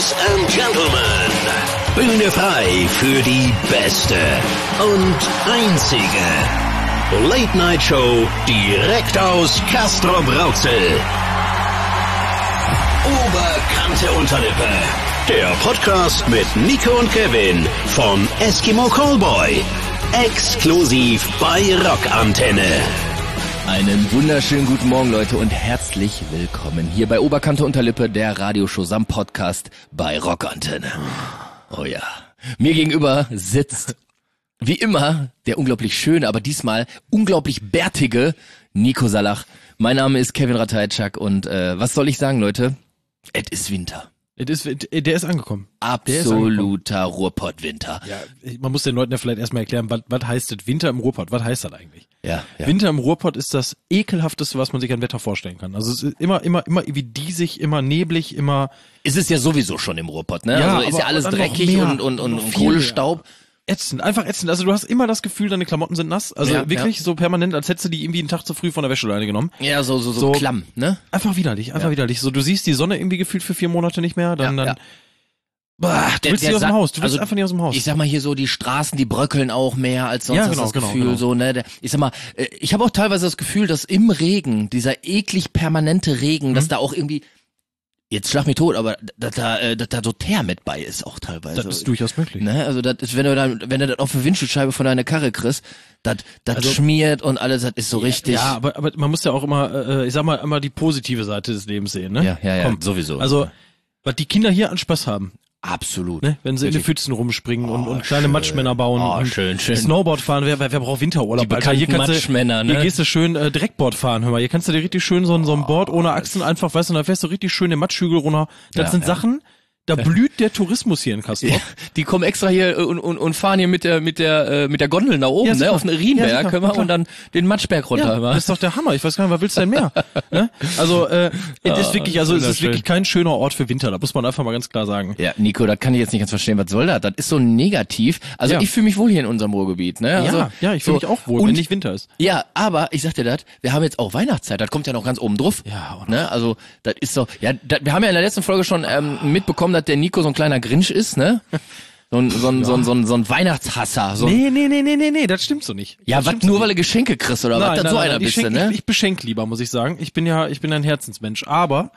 Ladies and Gentlemen, Bühne frei für die beste und einzige Late-Night-Show direkt aus Castrop-Rauxel. Oberkante Unterlippe, der Podcast mit Nico und Kevin von Eskimo Callboy, exklusiv bei Rockantenne. Einen wunderschönen guten Morgen, Leute, und herzlich willkommen hier bei Oberkante Unterlippe, der Radioshow samt Podcast bei Rockantenne. Oh ja. Mir gegenüber sitzt, wie immer, der unglaublich schöne, aber diesmal unglaublich bärtige Nico Salach. Mein Name ist Kevin Ratajczak und was soll ich sagen, Leute? Es ist Winter. Der ist angekommen. Absoluter Ruhrpott-Winter. Ja, man muss den Leuten ja vielleicht erstmal erklären, was heißt das Winter im Ruhrpott? Was heißt das eigentlich? Ja. Winter im Ruhrpott ist das ekelhafteste, was man sich an Wetter vorstellen kann. Also es ist immer wie diesig, immer neblig, immer... Ist es ja sowieso schon im Ruhrpott, ne? Ja, also ist ja alles aber dann noch dreckig mehr, und Kohlestaub. Ätzend, einfach ätzend. Also du hast immer das Gefühl, deine Klamotten sind nass. Also wirklich so permanent, als hättest du die irgendwie einen Tag zu früh von der Wäscheleine genommen. Ja, so klamm, ne? Einfach widerlich. So, du siehst die Sonne irgendwie gefühlt für 4 Monate nicht mehr, dann bah, du willst nicht aus dem Haus. Du willst einfach nicht aus dem Haus. Ich sag mal hier so, die Straßen, die bröckeln auch mehr als sonst. Ja, hast genau, das Gefühl, genau. so, ne? Ich sag mal, ich habe auch teilweise das Gefühl, dass im Regen, dieser eklig permanente Regen, dass da auch irgendwie, jetzt schlag mich tot, aber dass da so Teer mit bei ist auch teilweise. Das ist durchaus möglich. Ne? Also das ist, wenn du das auf die Windschutzscheibe von deiner Karre kriegst, das schmiert und alles, das ist so richtig. Ja, aber man muss ja auch immer, ich sag mal, immer die positive Seite des Lebens sehen, ne? Ja, Komm, sowieso. Also, was die Kinder hier an Spaß haben, Absolut. ne? Wenn sie in die Pfützen rumspringen und kleine Matschmänner bauen und schön. Snowboard fahren, wer braucht Winterurlaub? Die bekannten Matschmänner, ne? Hier gehst du schön Dreckboard fahren, hör mal, hier kannst du dir richtig schön so ein Board ohne Achsen einfach, weißt du, da fährst du richtig schön den Matschhügel runter. Das sind Sachen, da blüht der Tourismus hier in Castrop. Ja, die kommen extra hier und fahren hier mit der Gondel nach oben, ne, auf den Rienberg, ja, und dann den Matschberg runter. Ja, das ist doch der Hammer. Ich weiß gar nicht, was willst du denn mehr? Ne? Also, es ist wirklich kein schöner Ort für Winter. Da muss man einfach mal ganz klar sagen. Ja, Nico, das kann ich jetzt nicht ganz verstehen. Was soll das? Das ist so negativ. Also ich fühle mich wohl hier in unserem Ruhrgebiet, ne? Also, ich fühle mich auch wohl, wenn nicht Winter ist. Ja, aber ich sag dir das, wir haben jetzt auch Weihnachtszeit. Das kommt ja noch ganz oben drauf. Ja, oder? Ne? Also, das ist so, wir haben ja in der letzten Folge schon mitbekommen, dass der Nico so ein kleiner Grinch ist, ne? So ein Weihnachtshasser. Nee, das stimmt so nicht. Ja, was nur weil du Geschenke kriegst oder was? Das so einer bist du, ne? Ich beschenke lieber, muss ich sagen. Ich bin ein Herzensmensch, aber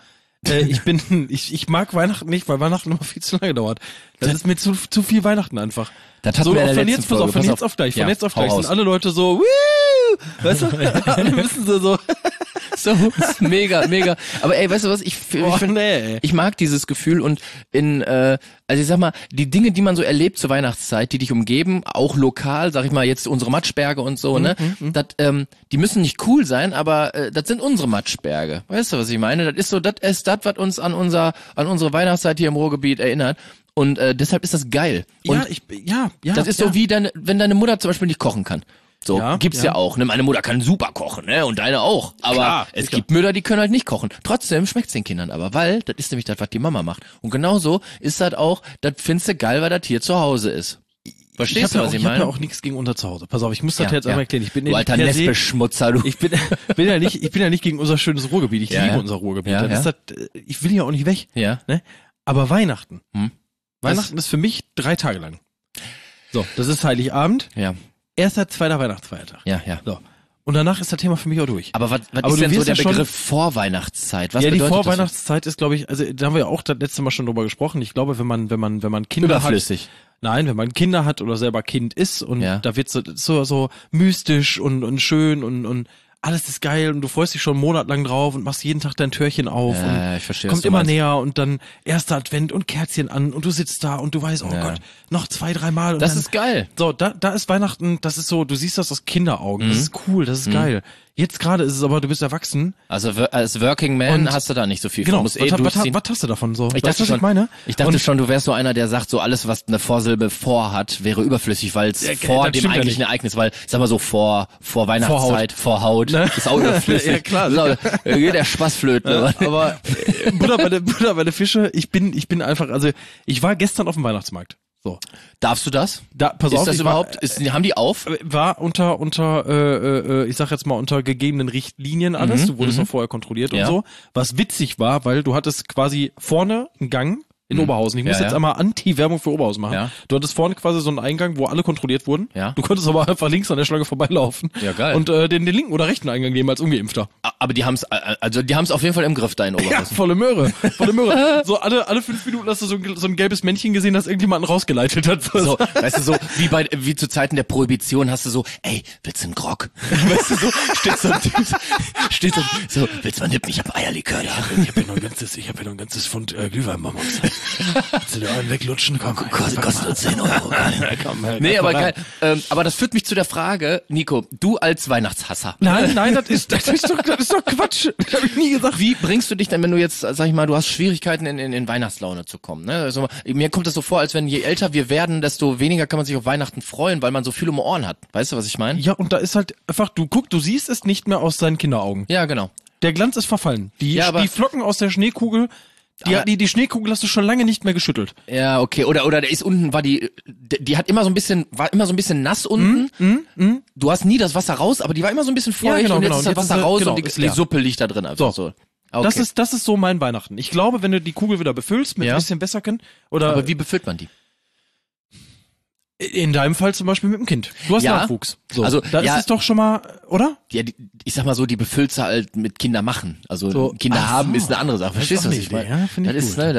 ich mag Weihnachten nicht, weil Weihnachten immer viel zu lange dauert. Das ist mir zu viel Weihnachten einfach. Das hatten wir in der letzten Folge. Von jetzt auf gleich sind alle Leute so, weißt du? Alle müssen so. So, mega. Aber ey, weißt du was? Ich mag dieses Gefühl und also ich sag mal, die Dinge, die man so erlebt zur Weihnachtszeit, die dich umgeben, auch lokal, sag ich mal, jetzt unsere Matschberge und so, ne? Die müssen nicht cool sein, aber das sind unsere Matschberge. Weißt du, was ich meine? Das ist das, was uns an unsere Weihnachtszeit hier im Ruhrgebiet erinnert. Und deshalb ist das geil. Und das ist so wie wenn deine Mutter zum Beispiel nicht kochen kann. So, gibt's ja auch, ne? Meine Mutter kann super kochen, ne? Und deine auch. Aber klar, es gibt Mütter, die können halt nicht kochen. Trotzdem schmeckt's den Kindern aber, weil das ist nämlich das, was die Mama macht. Und genauso ist das auch, das findest du geil, weil das hier zu Hause ist. Verstehst du, was ich meine? Ich habe ja auch nichts gegen unser Zuhause. Pass auf, ich muss das jetzt einmal erklären. Ich bin du alter Nestbeschmutzer, du. Ich bin ja nicht gegen unser schönes Ruhrgebiet. Ich liebe unser Ruhrgebiet. Ich will ja auch nicht weg. Ja. Ne? Aber Weihnachten. Weihnachten ist für mich 3 Tage lang. So, das ist Heiligabend. Ja. Erster, zweiter Weihnachtsfeiertag. Ja. So. Und danach ist das Thema für mich auch durch. Aber was ist denn so der Begriff Vorweihnachtszeit? Was die bedeutet Vorweihnachtszeit ist, glaube ich, also da haben wir ja auch das letzte Mal schon drüber gesprochen. Ich glaube, wenn man Kinder Überflüssig. Nein, wenn man Kinder hat oder selber Kind ist und da wird so mystisch und schön und alles ist geil und du freust dich schon einen Monat lang drauf und machst jeden Tag dein Türchen auf und ich verstehe, kommt immer näher und dann erster Advent und Kerzchen an und du sitzt da und du weißt, oh Gott, noch 2-3 Mal. Und das dann, ist geil. So, da ist Weihnachten, das ist so, du siehst das aus Kinderaugen, das ist cool, das ist geil. Jetzt gerade ist es aber, du bist erwachsen. Also als Working Man hast du da nicht so viel genau, von. Was hast du davon so? Ich dachte schon, du wärst so einer, der sagt, so alles, was eine Vorsilbe vor hat, wäre überflüssig, weil es vor dem eigentlichen Ereignis, weil, sag mal so, vor Weihnachtszeit, vor Haut, ist auch überflüssig. Ja, klar. So, geht der Spaß flöten. Aber Butter bei der Fische, ich bin einfach, also ich war gestern auf dem Weihnachtsmarkt. So. Darfst du das? Pass auf, ist das überhaupt, haben die auf? War unter ich sag jetzt mal unter gegebenen Richtlinien alles, du wurdest auch vorher kontrolliert und so. Was witzig war, weil du hattest quasi vorne einen Gang, in Oberhausen. Ich muss jetzt einmal Anti-Werbung für Oberhausen machen. Ja. Du hattest vorne quasi so einen Eingang, wo alle kontrolliert wurden. Ja. Du konntest aber einfach links an der Schlange vorbeilaufen. Ja, geil. Und den linken oder rechten Eingang nehmen als Ungeimpfter. Aber die haben's auf jeden Fall im Griff da in Oberhausen. Ja, volle Möhre. So alle 5 Minuten hast du so ein gelbes Männchen gesehen, das irgendjemanden rausgeleitet hat. So, weißt du, so wie zu Zeiten der Prohibition hast du so, ey, willst du einen Grog? Weißt du, so steht so, willst du mal nippen? Ich hab Eierlikör da. Ich hab hier noch ein ganzes Pfund Glühweinbonbons. Willst du dir einen weglutschen? Komm, kostet nur 10 Euro. Nee, aber geil. Aber das führt mich zu der Frage, Nico, du als Weihnachtshasser. Nein, das ist doch Quatsch. Das hab ich nie gesagt. Wie bringst du dich denn, wenn du jetzt, sag ich mal, du hast Schwierigkeiten in Weihnachtslaune zu kommen, ne? Also, mir kommt das so vor, als wenn je älter wir werden, desto weniger kann man sich auf Weihnachten freuen, weil man so viel um die Ohren hat. Weißt du, was ich meine? Ja, und da ist halt einfach, du siehst es nicht mehr aus seinen Kinderaugen. Ja, genau. Der Glanz ist verfallen. Die Flocken aus der Schneekugel, die Schneekugel hast du schon lange nicht mehr geschüttelt. Ja, okay. Oder der ist unten, die hat immer so ein bisschen nass unten. Du hast nie das Wasser raus, aber die war immer so ein bisschen feucht und jetzt ist das Wasser raus und die Suppe liegt da drin einfach so. Okay. Das ist so mein Weihnachten. Ich glaube, wenn du die Kugel wieder befüllst mit ein bisschen Wässerchen oder. Aber wie befüllt man die? In deinem Fall zum Beispiel mit dem Kind. Du hast Nachwuchs. So. Also da ist es doch schon mal, oder? Ja, ich sag mal so, die befüllst du halt mit Kinder machen. Also so, Kinder haben ist eine andere Sache. Verstehst du, was ich meine? Ja, finde ich gut.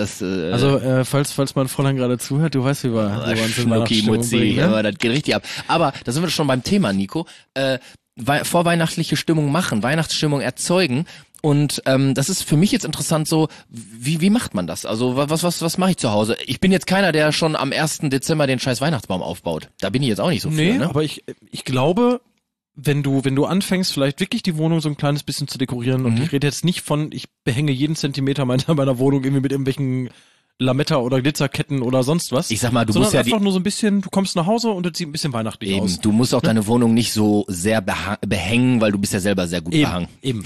Also falls mein Fräulein gerade zuhört, du weißt, wie wir uns in Weihnachtsstimmung bringen, ne? Aber das geht richtig ab. Aber da sind wir schon beim Thema, Nico. Vorweihnachtliche Stimmung machen, Weihnachtsstimmung erzeugen. Und das ist für mich jetzt interessant so, wie macht man das? Also was mache ich zu Hause? Ich bin jetzt keiner, der schon am 1. Dezember den scheiß Weihnachtsbaum aufbaut. Da bin ich jetzt auch nicht so für, ne? Aber ich glaube, wenn du anfängst, vielleicht wirklich die Wohnung so ein kleines bisschen zu dekorieren, und ich rede jetzt nicht von, ich behänge jeden Zentimeter meiner Wohnung irgendwie mit irgendwelchen Lametta oder Glitzerketten oder sonst was. Ich sag mal, du musst ja einfach nur so ein bisschen, du kommst nach Hause und es sieht ein bisschen weihnachtlich aus. Du musst auch deine Wohnung nicht so sehr behängen, weil du bist ja selber sehr gut behangen. Eben.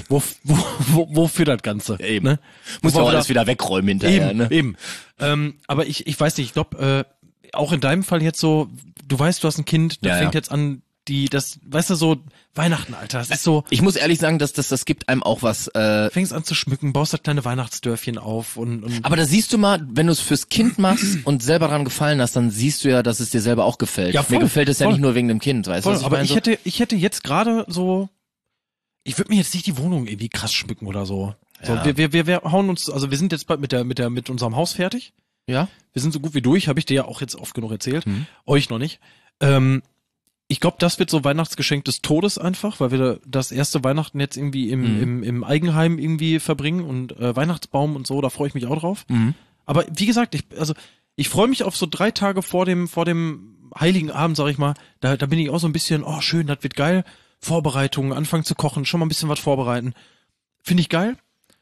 Wofür das Ganze? Eben. Ne? Musst du auch alles wieder wegräumen hinterher. Eben. Aber ich weiß nicht, ich glaube, auch in deinem Fall jetzt so, du weißt, du hast ein Kind, das fängt jetzt an, weißt du, so Weihnachten, Alter, das ist so. Ich muss ehrlich sagen, das gibt einem auch was. Fängst an zu schmücken, baust das kleine Weihnachtsdörfchen auf und. Aber da siehst du mal, wenn du es fürs Kind machst und selber dran gefallen hast, dann siehst du ja, dass es dir selber auch gefällt. Ja, voll, mir gefällt es ja nicht nur wegen dem Kind, weißt du, was ich meine? Aber ich hätte jetzt gerade so, ich würde mir jetzt nicht die Wohnung irgendwie krass schmücken oder so. Ja. So, wir hauen uns, also wir sind jetzt bald mit unserem Haus fertig. Ja. Wir sind so gut wie durch, habe ich dir ja auch jetzt oft genug erzählt. Euch noch nicht. Ich glaube, das wird so Weihnachtsgeschenk des Todes einfach, weil wir das erste Weihnachten jetzt irgendwie im Eigenheim irgendwie verbringen und Weihnachtsbaum und so, da freue ich mich auch drauf. Aber wie gesagt, ich freue mich auf so 3 Tage vor dem Heiligen Abend, sag ich mal, da bin ich auch so ein bisschen, oh schön, das wird geil. Vorbereitungen, anfangen zu kochen, schon mal ein bisschen was vorbereiten. Finde ich geil.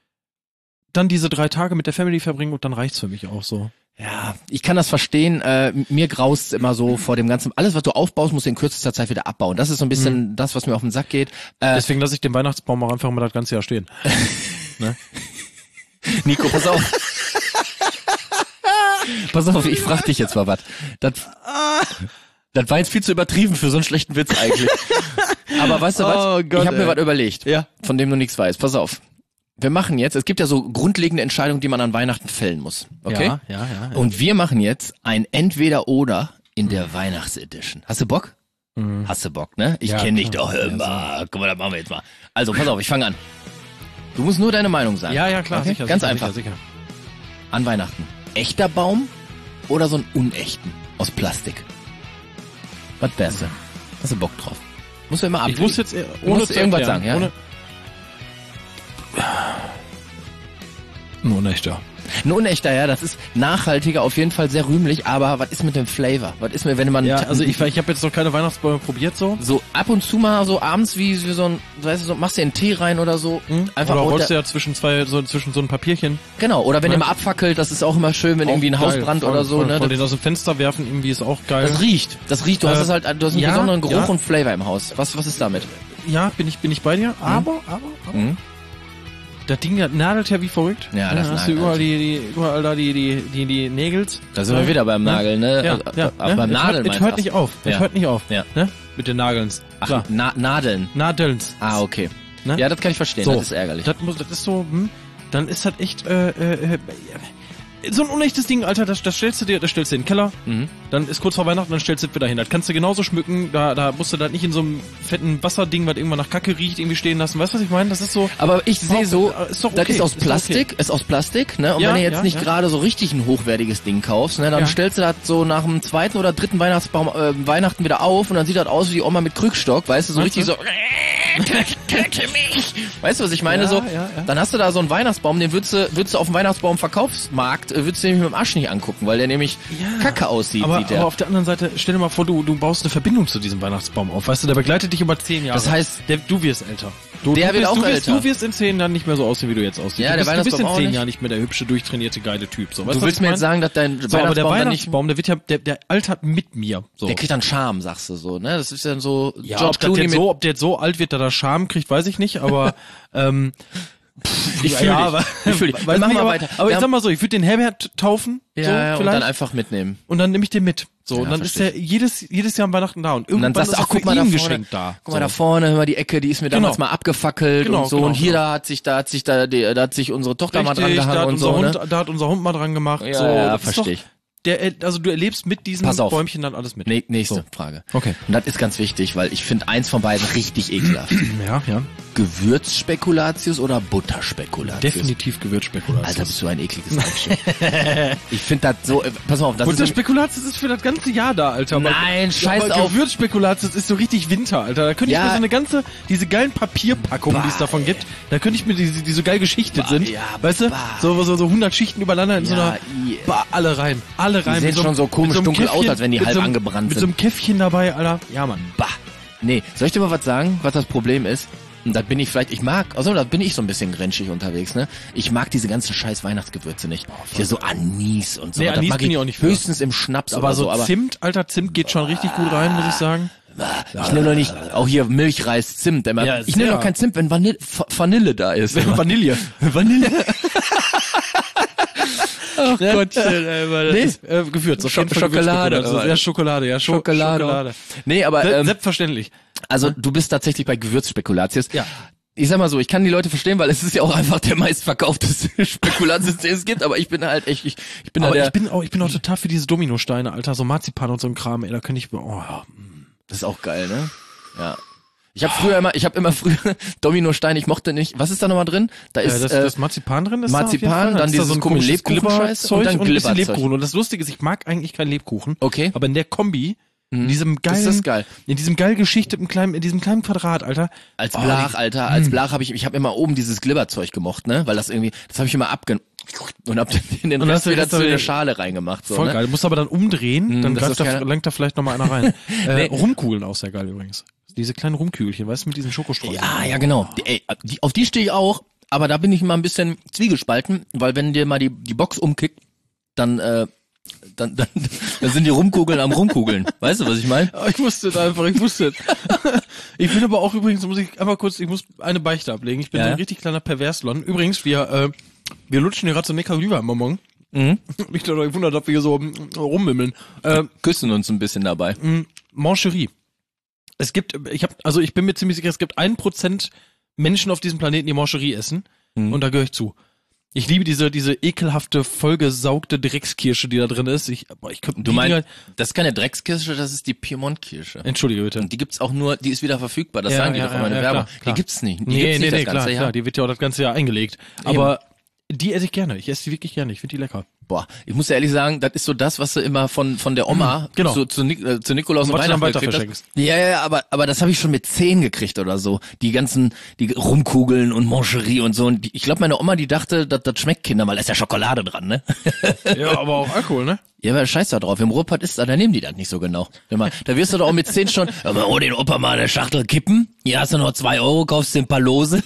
Dann diese 3 Tage mit der Family verbringen und dann reicht's für mich auch so. Ja, ich kann das verstehen. Mir graust immer so vor dem ganzen, alles was du aufbaust, musst du in kürzester Zeit wieder abbauen. Das ist so ein bisschen das, was mir auf den Sack geht. Deswegen lasse ich den Weihnachtsbaum auch einfach mal das ganze Jahr stehen. Ne? Nico, pass auf. Pass auf, ich frag dich jetzt mal was. Das war jetzt viel zu übertrieben für so einen schlechten Witz eigentlich. Aber weißt du was? Ich habe mir was überlegt, von dem du nichts weißt. Pass auf. Wir machen jetzt, es gibt ja so grundlegende Entscheidungen, die man an Weihnachten fällen muss. Okay? Ja. Und wir machen jetzt ein Entweder-Oder in der Weihnachtsedition. Hast du Bock? Hast du Bock, ne? Ich kenne dich doch immer. Guck mal, das machen wir jetzt mal. Also, pass auf, ich fange an. Du musst nur deine Meinung sagen. Ja, klar, okay? Sicher. Ganz sicher, einfach. Sicher. An Weihnachten. Echter Baum oder so einen unechten aus Plastik? Was wär's denn? Hast du Bock drauf? Musst du immer abwägen. Ich muss jetzt ohne zu irgendwas sagen, ja? Ein unechter. Ein unechter, ja, das ist nachhaltiger, auf jeden Fall sehr rühmlich, aber was ist mit dem Flavor? Was ist mit, wenn man... Ja, also ich habe jetzt noch keine Weihnachtsbäume probiert so. So ab und zu mal so abends wie so ein, weißt du, so, machst dir einen Tee rein oder so. Einfach oder rollst du ja zwischen so ein Papierchen. Genau, oder wenn ihr mal abfackelt, das ist auch immer schön, wenn auch irgendwie ein Haus brennt oder so. Ne? Den aus dem Fenster werfen, irgendwie ist auch geil. Das riecht. Du hast es halt, du hast einen besonderen Geruch und Flavor im Haus. Was ist damit? Ja, bin ich bei dir, aber. Das Ding, das nadelt ja wie verrückt. Ja, das hast du überall da die Nägels. Da sind wir wieder beim Nageln, ne? Ja. Beim Nadeln. Es hört nicht auf. Es hört nicht auf. Ja. Ne? Mit den Nagelns. Ach, Nadeln. Nadelns. Ah, okay. Ne? Ja, das kann ich verstehen. So, das ist ärgerlich. Das ist so, dann ist das echt, so ein unechtes Ding, Alter, das stellst du dir in den Keller, dann ist kurz vor Weihnachten, dann stellst du es wieder hin. Das kannst du genauso schmücken, da musst du das nicht in so einem fetten Wasserding, was irgendwann nach Kacke riecht, irgendwie stehen lassen. Weißt du, was ich meine? Das ist so... Aber ich sehe so, ist doch okay. das ist aus Plastik, ne? Und Ja, wenn du jetzt ja, nicht ja. gerade so richtig ein hochwertiges Ding kaufst, ne, dann Ja. stellst du das so nach dem zweiten oder dritten Weihnachten wieder auf und dann sieht das aus wie die Oma mit Krückstock, weißt du, so Meinst richtig so, töte mich. Weißt du, was ich meine? Ja, so, ja. dann hast du da so einen Weihnachtsbaum, den würdest du auf dem Weihnachtsbaum-Verkaufsmarkt, würdest du nämlich mit dem Arsch nicht angucken, weil der nämlich kacke aussieht, aber, sieht der. aber auf der anderen Seite, stell dir mal vor, du baust eine Verbindung zu diesem Weihnachtsbaum auf. Weißt du, der begleitet dich über 10 Jahre. Das heißt, du wirst älter. Der wird auch älter. Du wirst in 10 Jahren nicht mehr so aussehen, wie du jetzt aussiehst. Ja, der du bist in Weihnachtsbaum auch 10 nicht. Jahren nicht mehr der hübsche, durchtrainierte, geile Typ. So, weißt Du was willst ich mir mein? jetzt sagen, dass dein So, aber der Weihnachtsbaum dann nicht... Weihnachtsbaum, der wird ja, der altert mit mir. So. Der kriegt dann Charme, sagst du so, ne? Das ist dann so Ja, George Clooney mit... ob der jetzt so alt wird, dass er Charme kriegt, weiß ich nicht, aber Ich fühl dich. Ich fühl dich. Weiß Mach nicht, mal aber, weiter. Aber Wir ich haben- sag mal so, ich würde den Herbert taufen, Ja, so und vielleicht, dann einfach mitnehmen. und dann nehme ich den mit. So, Ja, und dann verstehe ist der jedes Jahr an Weihnachten da und Und dann irgendwann sagst du, ist ach, guck für mal da ihn vorne, Geschenk da. guck mal da vorne, hör mal die Ecke, die ist mir damals Genau. mal abgefackelt Genau, und so. genau, und hier, genau. da hat sich unsere Tochter mal dran Richtig, gehangen und so, ne? Da hat unser Hund mal dran gemacht. Ja, so, ja, das ist verstehe ich. Also du erlebst mit diesen Pass auf. Bäumchen dann alles mit. Nächste So. Frage. Okay. Und das ist ganz wichtig, weil ich finde eins von beiden richtig ekelhaft. Ja, ja. Gewürzspekulatius oder Butterspekulatius? Definitiv Gewürzspekulatius. Alter, bist du ein ekliges Mensch. Ich finde das so, pass mal auf, das ist... Butterspekulatius ist für das ganze Jahr da, Alter. Nein, scheiß aber auf. Gewürzspekulatius ist so richtig Winter, Alter. Da könnte ich Ja. mir so diese geilen Papierpackungen, die es davon gibt, da könnte ich mir die so geil geschichtet sind, ja, weißt du? So 100 Schichten übereinander in so einer, alle rein. Die sehen schon so komisch mit einem dunkel aus, als wenn die mit halb so einem- angebrannt Mit sind. so einem Käffchen dabei, Alter. Ja, Mann. Bah. Nee, soll ich dir mal was sagen, was das Problem ist? Und da bin ich vielleicht, da bin ich so ein bisschen grinchig unterwegs, ne? Ich mag diese ganzen scheiß Weihnachtsgewürze nicht. Hier so Anis und so. Nee, Das Anis mag bin ich auch nicht für. höchstens im Schnaps Aber oder so so, aber Zimt, Alter, Zimt geht schon richtig gut rein, muss ich sagen. ich nehme doch nicht, auch hier Milchreis, Zimt. Immer. Ja, Ich nehme sehr. doch kein Zimt, wenn Vanille da ist. Vanille. Vanille. Ach Gottchen, ey, weil Nee, Gewürz. auf jeden Fall Schokolade, Gewürzspekulatius. aber- Ja, Schokolade, ja. Schokolade. Nee, aber Selbstverständlich. also du bist tatsächlich bei Gewürzspekulatius. Ja. Ich sag mal so, ich kann die Leute verstehen, weil es ist ja auch einfach der meistverkaufteste Spekulatius, den es gibt, aber ich bin halt echt, ich bin Aber da ich bin auch total für diese Dominosteine, Alter, so Marzipan und so ein Kram, ey, da könnte ich, das ist auch geil, ne? Ja. Ich habe immer früher Dominosteine, ich mochte nicht. Was ist da nochmal drin? Da ist das Marzipan drin ist Marzipan, da auf jeden Fall. dann ist da dieses ein komische komisches Lebkuchenscheiß Glibberzeug und dann und ein bisschen Glibberzeug. Lebkuchen. Und das Lustige ist, ich mag eigentlich keinen Lebkuchen. Okay. Aber in der Kombi, in diesem geilen, ist das geil. in diesem geil geschichteten kleinen, in diesem kleinen Quadrat, Alter. Als Blach, Alter, als Blach habe ich habe immer oben dieses Glibberzeug gemocht, ne? Weil das habe ich immer und hab in den Und Rest hast du- wieder hast du zu wieder- der Schale reingemacht, so, Voll ne? geil. Du musst aber dann umdrehen, dann das greift ist geil. lenkt da vielleicht nochmal einer rein. Nee. Rumkugeln auch sehr geil übrigens. Diese kleinen Rumkügelchen, weißt du, mit diesen Schokostreusel. Ja, genau. Auf die stehe ich auch, aber da bin ich mal ein bisschen zwiegespalten, weil wenn dir mal die Box umkickt, dann sind die Rumkugeln am Rumkugeln. Weißt du, was ich meine? Ich wusste es einfach, ich wusste es. Ich bin aber auch übrigens, ich muss eine Beichte ablegen. Ich bin Ja. so ein richtig kleiner Perverslon. Übrigens, wir lutschen hier gerade so Neckar rüber im Bonbon. Nicht, dass euch wundert, ob wir hier so rummimmeln. Küssen uns ein bisschen dabei. Mancherie. Ich bin mir ziemlich sicher, es gibt 1% Menschen auf diesem Planeten, die Mancherie essen. Und da gehöre ich zu. Ich liebe diese ekelhafte, vollgesaugte Dreckskirsche, die da drin ist. Du meinst, das ist keine Dreckskirsche, das ist die Piemont-Kirsche. Entschuldige bitte. Und die gibt's auch nur, die ist wieder verfügbar, das sagen die doch immer in der Werbung. klar. Die gibt's nicht. Die Nee, gibt's nicht das ganze Jahr. klar, die wird ja auch das ganze Jahr eingelegt. Aber die esse ich gerne. Ich esse die wirklich gerne. Ich finde die lecker. Boah, ich muss ja ehrlich sagen, das ist so das, was du immer von der Oma Genau. zu Nikolaus und Was du dann Weihnachten weiter gekriegt verschenkst. hast. Ja, aber das habe ich schon mit 10 gekriegt oder so. Die Rumkugeln und Mancherie und so. Und ich glaube, meine Oma, die dachte, das schmeckt Kinder, weil da ist ja Schokolade dran, ne? Ja, aber auch Alkohol, ne? Ja, aber scheiß da drauf. Im Ruhrpott da nehmen die das nicht so genau. Da wirst du doch auch mit 10 schon, aber oh, den Opa mal eine Schachtel kippen. Hier hast du noch 2 €, kaufst dir ein paar Lose.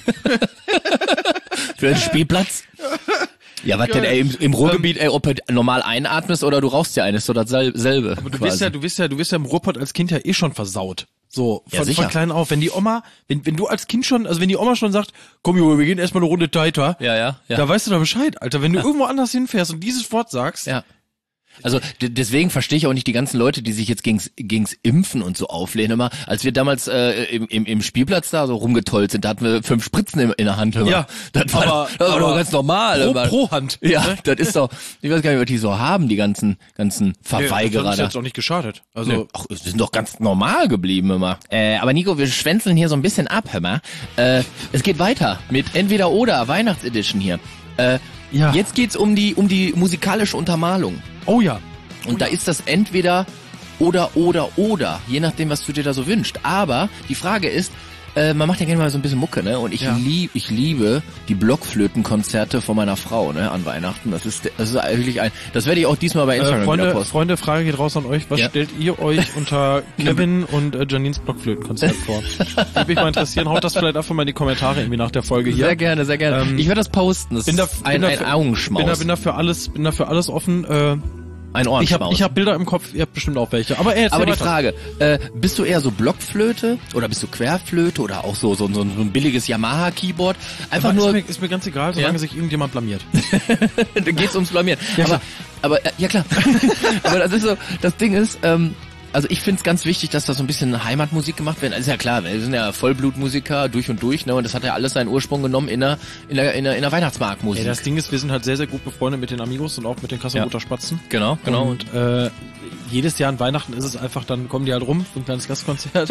Für den Spielplatz. Ja, was denn, ey, im Ruhrgebiet, ob du normal einatmest oder du rauchst ja eines, so dasselbe. Aber du wirst ja im Ruhrpott als Kind ja eh schon versaut. So, Ja, von sicher. klein auf. Wenn die Oma, wenn du als Kind schon, also wenn die Oma schon sagt, komm Junge, wir gehen erstmal eine Runde Taita, Ja. da weißt du doch Bescheid, Alter. Wenn du irgendwo anders hinfährst und dieses Wort sagst, Ja. Also deswegen verstehe ich auch nicht die ganzen Leute, die sich jetzt gegens Impfen und so auflehnen. Immer, als wir damals im Spielplatz da so rumgetollt sind, da hatten wir 5 Spritzen in der Hand. Immer. Ja, das war doch ganz normal. Pro Hand. Ja, das ist doch, ich weiß gar nicht, was die so haben, die ganzen Verweigerer. Das hat uns jetzt auch nicht geschadet. Also, nee. Ach, wir sind doch ganz normal geblieben immer. Aber Nico, wir schwänzeln hier so ein bisschen ab, hör mal. Es geht weiter mit Entweder oder Weihnachtsedition hier. ja. Jetzt geht's um die musikalische Untermalung. Oh ja. Und da ist das entweder oder, je nachdem, was du dir da so wünschst. Aber die Frage ist, man macht ja gerne mal so ein bisschen Mucke, ne? Und ich liebe die Blockflötenkonzerte von meiner Frau, ne? An Weihnachten. Das ist wirklich das werde ich auch diesmal bei Instagram wieder posten. Freunde, Frage geht raus an euch. Was stellt ihr euch unter Kevin und Janines Blockflötenkonzert vor? Würde mich mal interessieren. Haut das vielleicht einfach mal in die Kommentare irgendwie nach der Folge hier. Sehr gerne, sehr gerne. Ich werde das posten. Das ist ein Augenschmaus. Bin da für alles offen. Ein Ohrenschmaus. Ich hab Bilder im Kopf, ihr habt bestimmt auch welche. Aber die Frage, bist du eher so Blockflöte oder bist du Querflöte oder auch so ein billiges Yamaha-Keyboard? Einfach nur. Ist mir ganz egal, solange sich irgendjemand blamiert. Da geht's ums Blamieren. Ja, aber ja klar. Aber das ist so, das Ding ist, also ich find's ganz wichtig, dass da so ein bisschen Heimatmusik gemacht wird. Also ist ja klar, wir sind ja Vollblutmusiker durch und durch, ne? Und das hat ja alles seinen Ursprung genommen in der Weihnachtsmarktmusik. Ja, das Ding ist, wir sind halt sehr, sehr gut befreundet mit den Amigos und auch mit den Kassenroter Spatzen. Genau. Und jedes Jahr an Weihnachten ist es einfach, dann kommen die halt rum für ein kleines Gastkonzert.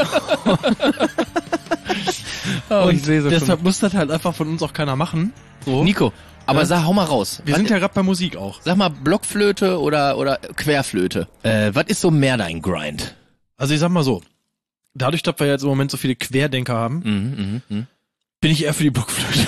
Und deshalb muss das halt einfach von uns auch keiner machen. So. Nico, aber hau mal raus. Wir sind ja gerade bei Musik auch. Sag mal, Blockflöte oder Querflöte. Was ist so mehr dein Grind? Also ich sag mal so, dadurch, dass wir jetzt im Moment so viele Querdenker haben, bin ich eher für die Blockflöte.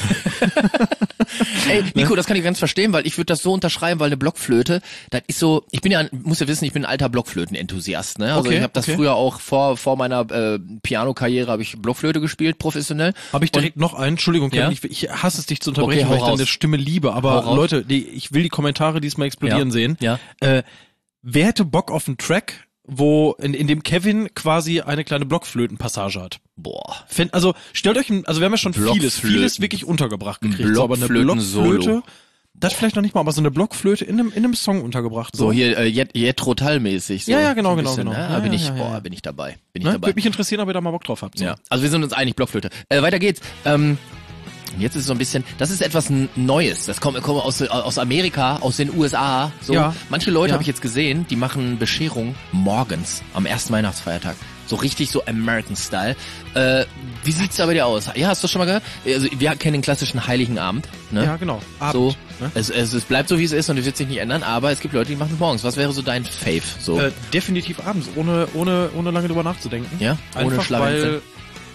Ey, Nico, das kann ich ganz verstehen, weil ich würde das so unterschreiben, weil eine Blockflöte, das ist so, muss ja wissen, ich bin ein alter Blockflöten-Enthusiast, ne? Also ich habe das früher auch vor meiner Piano-Karriere habe ich Blockflöte gespielt, professionell. Habe ich direkt noch einen, Entschuldigung, Kevin, ich hasse es, dich zu unterbrechen, weil ich deine Stimme liebe, aber Leute, ich will die Kommentare diesmal explodieren sehen. Ja. Wer hätte Bock auf einen Track, wo in dem Kevin quasi eine kleine Blockflötenpassage hat? Boah. Also stellt euch, also wir haben ja schon vieles wirklich untergebracht gekriegt. So, aber eine Blockflöte, das vielleicht noch nicht mal, aber so eine Blockflöte in einem Song untergebracht. So hier Jethro Tull-mäßig. So. Ja, genau. Bin ich dabei. Würde mich interessieren, ob ihr da mal Bock drauf habt. So. Ja, also wir sind uns einig, Blockflöte. Weiter geht's. Jetzt ist es so ein bisschen, das ist etwas Neues. Das kommt aus Amerika, aus den USA. So. Ja. Manche Leute habe ich jetzt gesehen, die machen Bescherung morgens am ersten Weihnachtsfeiertag. So richtig so American Style. Wie sieht's da bei dir aus? Ja, hast du schon mal gehört? Also wir kennen den klassischen Heiligen Abend. Ne? Ja, genau. Abend. So, ne? Es bleibt so, wie es ist und es wird sich nicht ändern, aber es gibt Leute, die machen es morgens. Was wäre so dein Fave? So? Definitiv abends, ohne lange drüber nachzudenken. Ja, ohne einfach, Schlafen. weil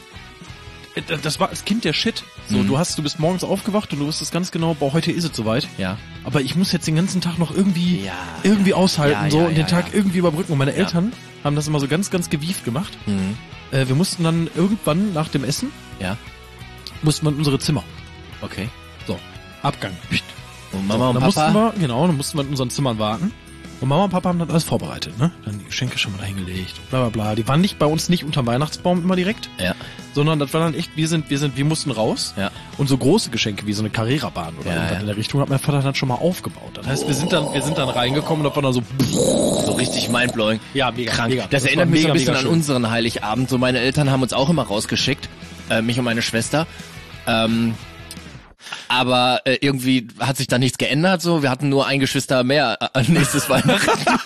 das war als Kind der Shit. So, du bist morgens aufgewacht und du wusstest ganz genau, boah, heute ist es soweit. Ja. Aber ich muss jetzt den ganzen Tag noch irgendwie aushalten und den Tag irgendwie überbrücken. Und meine Eltern haben das immer so ganz, ganz gewieft gemacht. Wir mussten dann irgendwann nach dem Essen, mussten wir in unsere Zimmer. Okay. So, Abgang. Und Mama und Papa? Dann mussten wir in unseren Zimmern warten. Und Mama und Papa haben das alles vorbereitet, ne? Dann die Geschenke schon mal dahingelegt und bla bla bla. Die waren bei uns nicht unterm Weihnachtsbaum immer direkt. Ja. Sondern das war dann echt, wir mussten raus. Ja. Und so große Geschenke wie so eine Carrera-Bahn oder irgendwas in der Richtung hat mein Vater dann schon mal aufgebaut. Das heißt, wir sind dann reingekommen und da war dann so richtig mindblowing. Ja, mega. Krank. Mega. Das erinnert mich so ein bisschen an schön. unseren Heiligabend. So meine Eltern haben uns auch immer rausgeschickt, mich und meine Schwester. Aber irgendwie hat sich da nichts geändert. So, wir hatten nur ein Geschwister mehr an nächstes Weihnachten.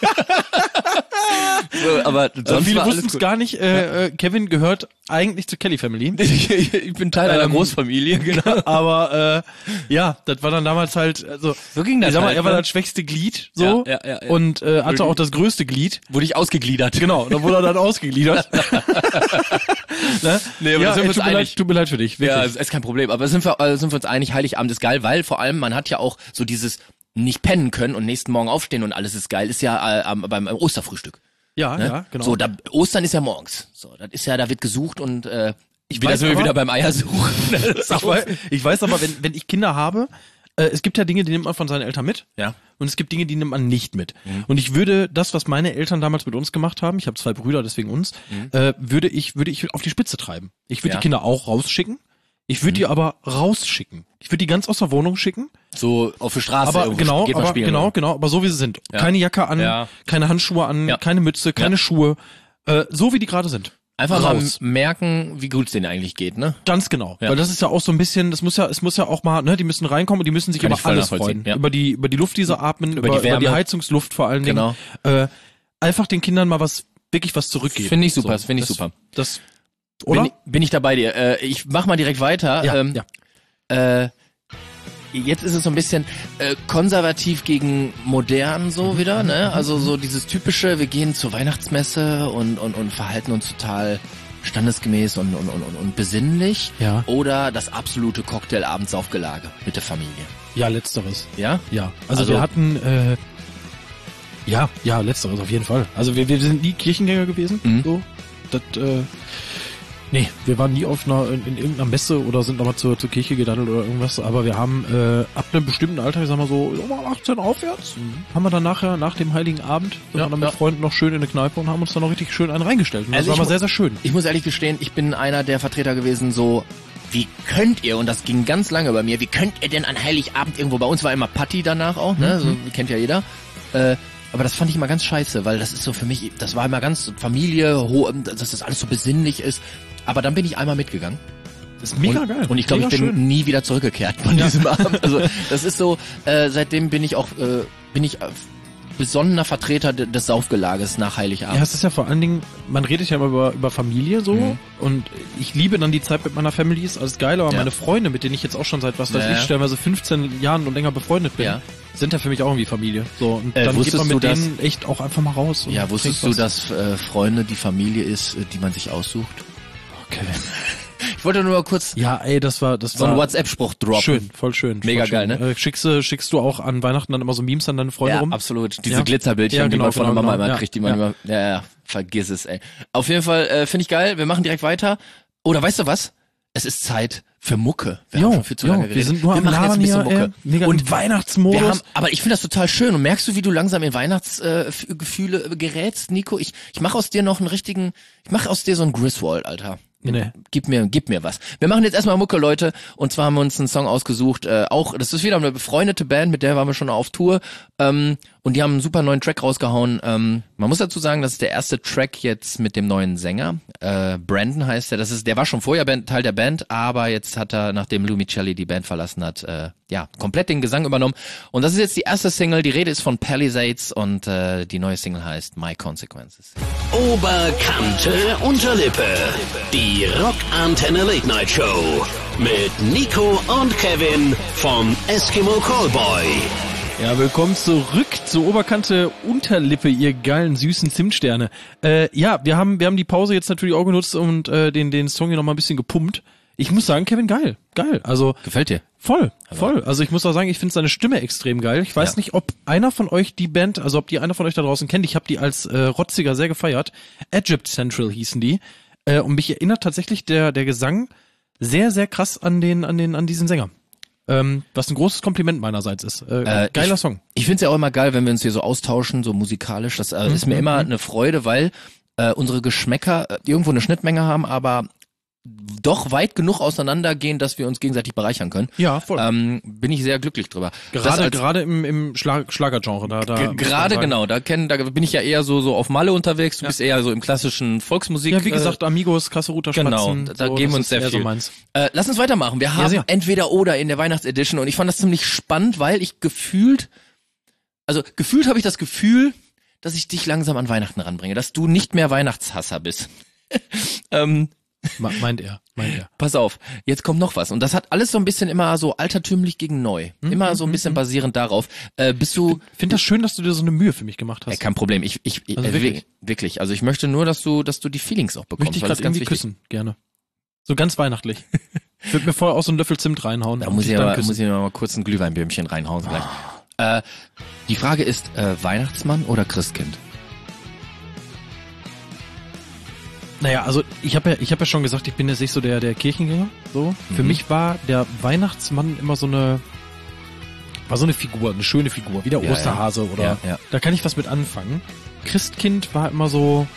So, aber sonst viele wussten es gar nicht. Kevin gehört eigentlich zur Kelly Family. Ich bin Teil einer Großfamilie, genau. Aber das war dann damals halt. Also, so ging das. Ich sag mal, halt, er war das schwächste Glied, so ja. und hatte auch das größte Glied. Wurde ich ausgegliedert. Genau, da wurde er dann ausgegliedert. Ne? Nee, aber sind wir uns einig. Tut mir leid für dich. Wirklich. Ja, ist kein Problem. Aber sind wir uns einig, Heiligabend ist geil, weil vor allem man hat ja auch so dieses nicht pennen können und nächsten Morgen aufstehen und alles ist geil, ist ja beim Osterfrühstück. Ja, ne? ja, genau. So, Ostern ist ja morgens. So, das ist ja, da wird gesucht und ich da sind wir wieder beim Eiersuchen. Ich weiß aber, wenn ich Kinder habe, es gibt ja Dinge, die nimmt man von seinen Eltern mit. Ja. Und es gibt Dinge, die nimmt man nicht mit. Und ich würde das, was meine Eltern damals mit uns gemacht haben, ich habe 2 Brüder, deswegen uns, würde ich auf die Spitze treiben. Ich würde die Kinder auch rausschicken. Ich würde die aber rausschicken. Ich würde die ganz aus der Wohnung schicken. So auf der Straße aber irgendwo geht man spielen. Genau, aber so wie sie sind. Ja. Keine Jacke an, keine Handschuhe an, keine Mütze, keine Schuhe. So wie die gerade sind. Einfach mal merken, wie gut es denen eigentlich geht, ne? Ganz genau. Ja. Weil das ist ja auch so ein bisschen, es muss ja auch mal, ne, die müssen reinkommen und die müssen sich über alles freuen. Ja. Über die Luft, die sie atmen, über die Heizungsluft vor allen Dingen. Genau. Einfach den Kindern mal wirklich was zurückgeben. Finde ich super, super. Das, oder? Bin ich da bei dir. Ich mach mal direkt weiter. Ja. Jetzt ist es so ein bisschen konservativ gegen modern so wieder, ne? Also so dieses typische, wir gehen zur Weihnachtsmesse und verhalten uns total standesgemäß und besinnlich. Ja. Oder das absolute Cocktail-Abendsaufgelage mit der Familie. Ja, letzteres. Ja? Ja. Also wir hatten ja, letzteres auf jeden Fall. Also wir sind nie Kirchengänger gewesen. So. Das nee, wir waren nie in irgendeiner Messe oder sind nochmal zur Kirche gedaddelt oder irgendwas, aber wir haben ab einem bestimmten Alter, ich sag mal so, 18 aufwärts, haben wir dann nachher, nach dem Heiligen Abend, sind wir dann mit Freunden noch schön in eine Kneipe und haben uns dann noch richtig schön einen reingestellt. Und das war mal sehr, sehr schön. Ich muss ehrlich gestehen, ich bin einer der Vertreter gewesen, so, wie könnt ihr, und das ging ganz lange bei mir, wie könnt ihr denn an Heiligabend irgendwo, bei uns war immer Party danach auch, ne, so kennt ja jeder, aber das fand ich immer ganz scheiße, weil das ist so für mich, das war immer ganz Familie, dass das alles so besinnlich ist. Aber dann bin ich einmal mitgegangen. Das ist mega geil. Und ich glaube, ich bin nie wieder zurückgekehrt von diesem Abend. Also das ist so, seitdem bin ich besonderer Vertreter des Saufgelages nach Heiligabend. Ja, es ist ja vor allen Dingen, man redet ja immer über Familie so und ich liebe dann die Zeit mit meiner Family, ist alles geil, aber meine Freunde, mit denen ich jetzt auch schon seit stellenweise 15 Jahren und länger befreundet bin, sind ja für mich auch irgendwie Familie. So, und dann geht man mit denen echt auch einfach mal raus. Ja, wusstest du, dass Freunde die Familie ist, die man sich aussucht? Okay. Ich wollte nur mal kurz das war so ein WhatsApp-Spruch droppen. Schön, voll schön. Mega voll geil, schön. Ne? Schickst du auch an Weihnachten dann immer so Memes an deine Freunde rum? Ja, absolut. Diese Glitzerbildchen, die man von der Mama immer kriegt, die man immer, vergiss es, ey. Auf jeden Fall, finde ich geil. Wir machen direkt weiter. Oder weißt du was? Es ist Zeit für Mucke. Wir haben schon viel zu lange geredet. Wir sind nur am Labern hier, Mucke. Mega und Weihnachtsmodus. Aber ich finde das total schön. Und merkst du, wie du langsam in Weihnachtsgefühle gerätst, Nico? Ich mache aus dir noch ich mache aus dir so ein Griswold, Alter. Nee. Gib mir was. Wir machen jetzt erstmal Mucke, Leute. Und zwar haben wir uns einen Song ausgesucht. Das ist wieder eine befreundete Band, mit der waren wir schon auf Tour. Und die haben einen super neuen Track rausgehauen. Man muss dazu sagen, das ist der erste Track jetzt mit dem neuen Sänger. Brandon heißt er. Der war schon vorher Teil der Band, aber jetzt hat er, nachdem Lou Michelli die Band verlassen hat, komplett den Gesang übernommen. Und das ist jetzt die erste Single. Die Rede ist von Palisades und die neue Single heißt My Consequences. Oberkante Unterlippe. Die Rockantenne Late Night Show mit Nico und Kevin vom Eskimo Callboy. Ja, willkommen zurück zur Oberkante Unterlippe, ihr geilen, süßen Zimtsterne. Wir haben die Pause jetzt natürlich auch genutzt und den Song hier noch mal ein bisschen gepumpt. Ich muss sagen, Kevin, geil. Also gefällt dir? Voll. Also ich muss auch sagen, ich finde seine Stimme extrem geil. Ich weiß nicht, ob einer von euch die Band, also ob die einer von euch da draußen kennt. Ich habe die als Rotziger sehr gefeiert. Egypt Central hießen die. Und mich erinnert tatsächlich der Gesang sehr, sehr krass an diesen Sänger. Was ein großes Kompliment meinerseits ist. Geiler Song. Ich finde es ja auch immer geil, wenn wir uns hier so austauschen, so musikalisch. Das ist mir immer eine Freude, weil unsere Geschmäcker irgendwo eine Schnittmenge haben, aber doch weit genug auseinandergehen, dass wir uns gegenseitig bereichern können. Ja, voll. Bin ich sehr glücklich drüber. Gerade im Schlagergenre. Gerade genau, da bin ich ja eher so auf Malle unterwegs, du bist eher so im klassischen Volksmusik. Ja, wie gesagt, Amigos, Kasseruter Spatzen. Genau, da geben wir uns sehr viel. So lass uns weitermachen. Wir haben entweder oder in der Weihnachtsedition und ich fand das ziemlich spannend, weil ich gefühlt habe ich das Gefühl, dass ich dich langsam an Weihnachten ranbringe, dass du nicht mehr Weihnachtshasser bist. Meint er. Pass auf, jetzt kommt noch was. Und das hat alles so ein bisschen immer so altertümlich gegen neu. Immer so ein bisschen basierend darauf. Ich finde das schön, dass du dir so eine Mühe für mich gemacht hast. Kein Problem. Wirklich. Also ich möchte nur, dass du die Feelings auch bekommst. Möchte ich gerade irgendwie küssen, gerne. So ganz weihnachtlich. Ich würde mir vorher auch so einen Löffel Zimt reinhauen. Da muss ich mal kurz ein Glühweinbirnchen reinhauen gleich. Die Frage ist, Weihnachtsmann oder Christkind? Naja, also ich hab ja schon gesagt, ich bin jetzt nicht so der Kirchengänger. So. Für mich war der Weihnachtsmann immer so eine Figur, eine schöne Figur, wie der Osterhase oder da kann ich was mit anfangen. Christkind war immer so,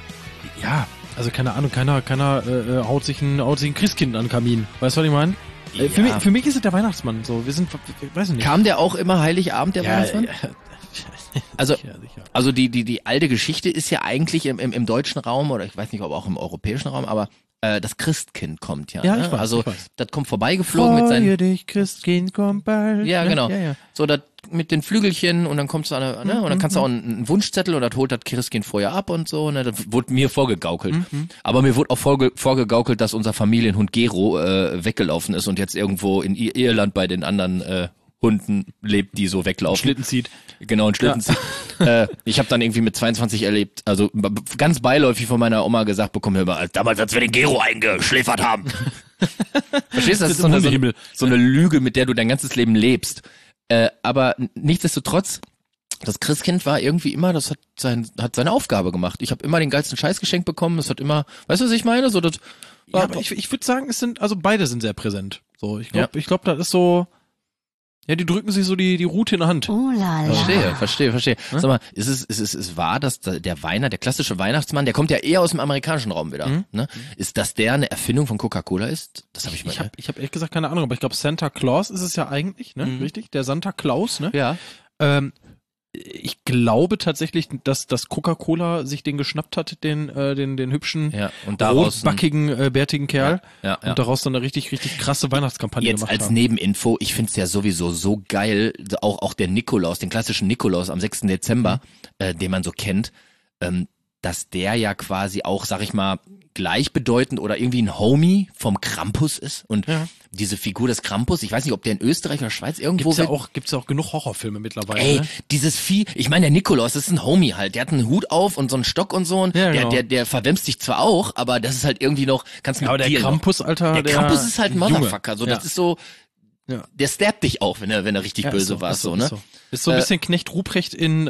also keine Ahnung, keiner haut sich ein Christkind an den Kamin. Weißt du, was ich meine? Für mich ist es der Weihnachtsmann. So, wir weiß ich nicht. Kam der auch immer Heiligabend, der Weihnachtsmann? Ja. Also, Sicher. also die alte Geschichte ist ja eigentlich im deutschen Raum, oder ich weiß nicht, ob auch im europäischen Raum, aber das Christkind kommt ja. Ja, ne? ich weiß, Also ich weiß. das kommt vorbeigeflogen mit seinen... Freue dich, Christkind, komm bald. Ja, Ne? genau. Ja. So, das mit den Flügelchen und dann kommst du an eine, ne? Und dann kannst du auch einen Wunschzettel und das holt das Christkind vorher ab und so, ne? Das wurde mir vorgegaukelt. Aber mir wurde auch vorgegaukelt, dass unser Familienhund Gero weggelaufen ist und jetzt irgendwo in Irland bei den anderen Hunden lebt, die so weglaufen. Schlitten zieht. Genau, ein Schlitten zieht. Ich habe dann irgendwie mit 22 erlebt, also ganz beiläufig von meiner Oma gesagt bekommen, hör mal, damals, als wir den Gero eingeschläfert haben. Verstehst du? Das ist so eine Lüge, mit der du dein ganzes Leben lebst. Aber nichtsdestotrotz, das Christkind war irgendwie immer, das hat seine Aufgabe gemacht. Ich habe immer den geilsten Scheiß geschenkt bekommen. Das hat immer, weißt du, was ich meine? So, das war, aber ich würde sagen, beide sind sehr präsent. So, ich glaube, das ist so. Ja, die drücken sich so die Rute in der Hand. Oh la la. Verstehe. Sag mal, ist es wahr, dass der klassische Weihnachtsmann, der kommt ja eher aus dem amerikanischen Raum wieder, ne? Ist das der eine Erfindung von Coca-Cola ist? Das habe ich mal. Ich hab ehrlich gesagt keine Ahnung, aber ich glaube Santa Claus ist es ja eigentlich, ne? Richtig? Der Santa Claus, ne? Ja. Ich glaube tatsächlich, dass Coca-Cola sich den geschnappt hat, den hübschen, und daraus rotbackigen, bärtigen Kerl. Ja. Und daraus dann eine richtig krasse Weihnachtskampagne Jetzt gemacht als haben. Nebeninfo, ich find's ja sowieso so geil, auch der Nikolaus, den klassischen Nikolaus am 6. Dezember, den man so kennt, dass der ja quasi auch, sag ich mal, gleichbedeutend oder irgendwie ein Homie vom Krampus ist. Und diese Figur des Krampus, ich weiß nicht, ob der in Österreich oder Schweiz irgendwo... Gibt's ja auch genug Horrorfilme mittlerweile. Ey, ne? dieses Vieh, ich meine, der Nikolaus, das ist ein Homie halt, der hat einen Hut auf und so einen Stock und so, und Ja, genau. der verwemst dich zwar auch, aber das ist halt irgendwie noch, kannst mit Aber der dir Krampus, noch. Alter, Der Krampus ist halt ein Junge. Motherfucker, so, das ist so, der stabbt dich auch, wenn er richtig böse war, so, ne? Ist so ein bisschen Knecht Ruprecht in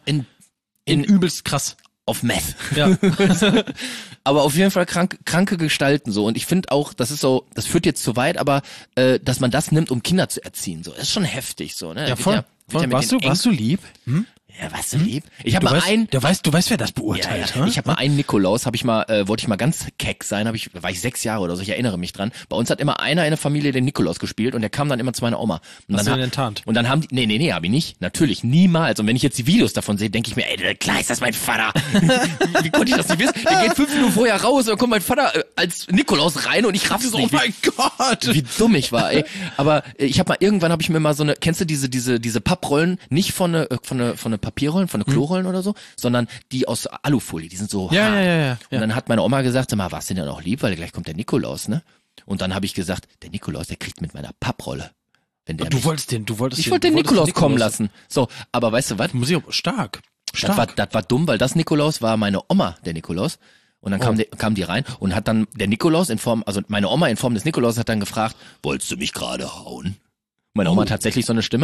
übelst krass. Auf Meth. Ja. Aber auf jeden Fall kranke Gestalten so, und ich finde auch, das ist so, das führt jetzt zu weit, aber dass man das nimmt, um Kinder zu erziehen, so, ist schon heftig so, ne? Ja, voll. Warst du lieb? Ja, warst du lieb? Ich habe mal Du weißt, wer das beurteilt, Ich habe mal einen Nikolaus, wollte ich mal ganz keck sein, war ich 6 Jahre oder so, ich erinnere mich dran. Bei uns hat immer einer in der Familie den Nikolaus gespielt und der kam dann immer zu meiner Oma. Und Hast dann du den enttarnt? Und dann haben die, nee, hab ich nicht. Natürlich, niemals. Und wenn ich jetzt die Videos davon sehe, denke ich mir, ey, klar ist das mein Vater. Wie konnte ich das nicht wissen? Der geht 5 Minuten vorher raus und dann kommt mein Vater als Nikolaus rein und ich raff's so, nicht. oh mein Gott! Wie dumm ich war, ey. Aber irgendwann habe ich mir mal so eine, kennst du diese Papprollen, nicht von eine Papierrollen, von eine Klorollen oder so, sondern die aus Alufolie, die sind so hart. Ja. Und dann hat meine Oma gesagt, sag mal, warst du denn auch lieb, weil gleich kommt der Nikolaus, ne? Und dann habe ich gesagt, der Nikolaus, der kriegt mit meiner Papprolle. Wenn der Ich wollte den Nikolaus kommen lassen. So, aber weißt du was? Muss ich auch stark. Das war dumm, weil das Nikolaus war meine Oma, der Nikolaus. Und dann kam die rein und hat dann der Nikolaus meine Oma in Form des Nikolaus hat dann gefragt, wolltest du mich gerade hauen? Meine Oma hat tatsächlich so eine Stimme.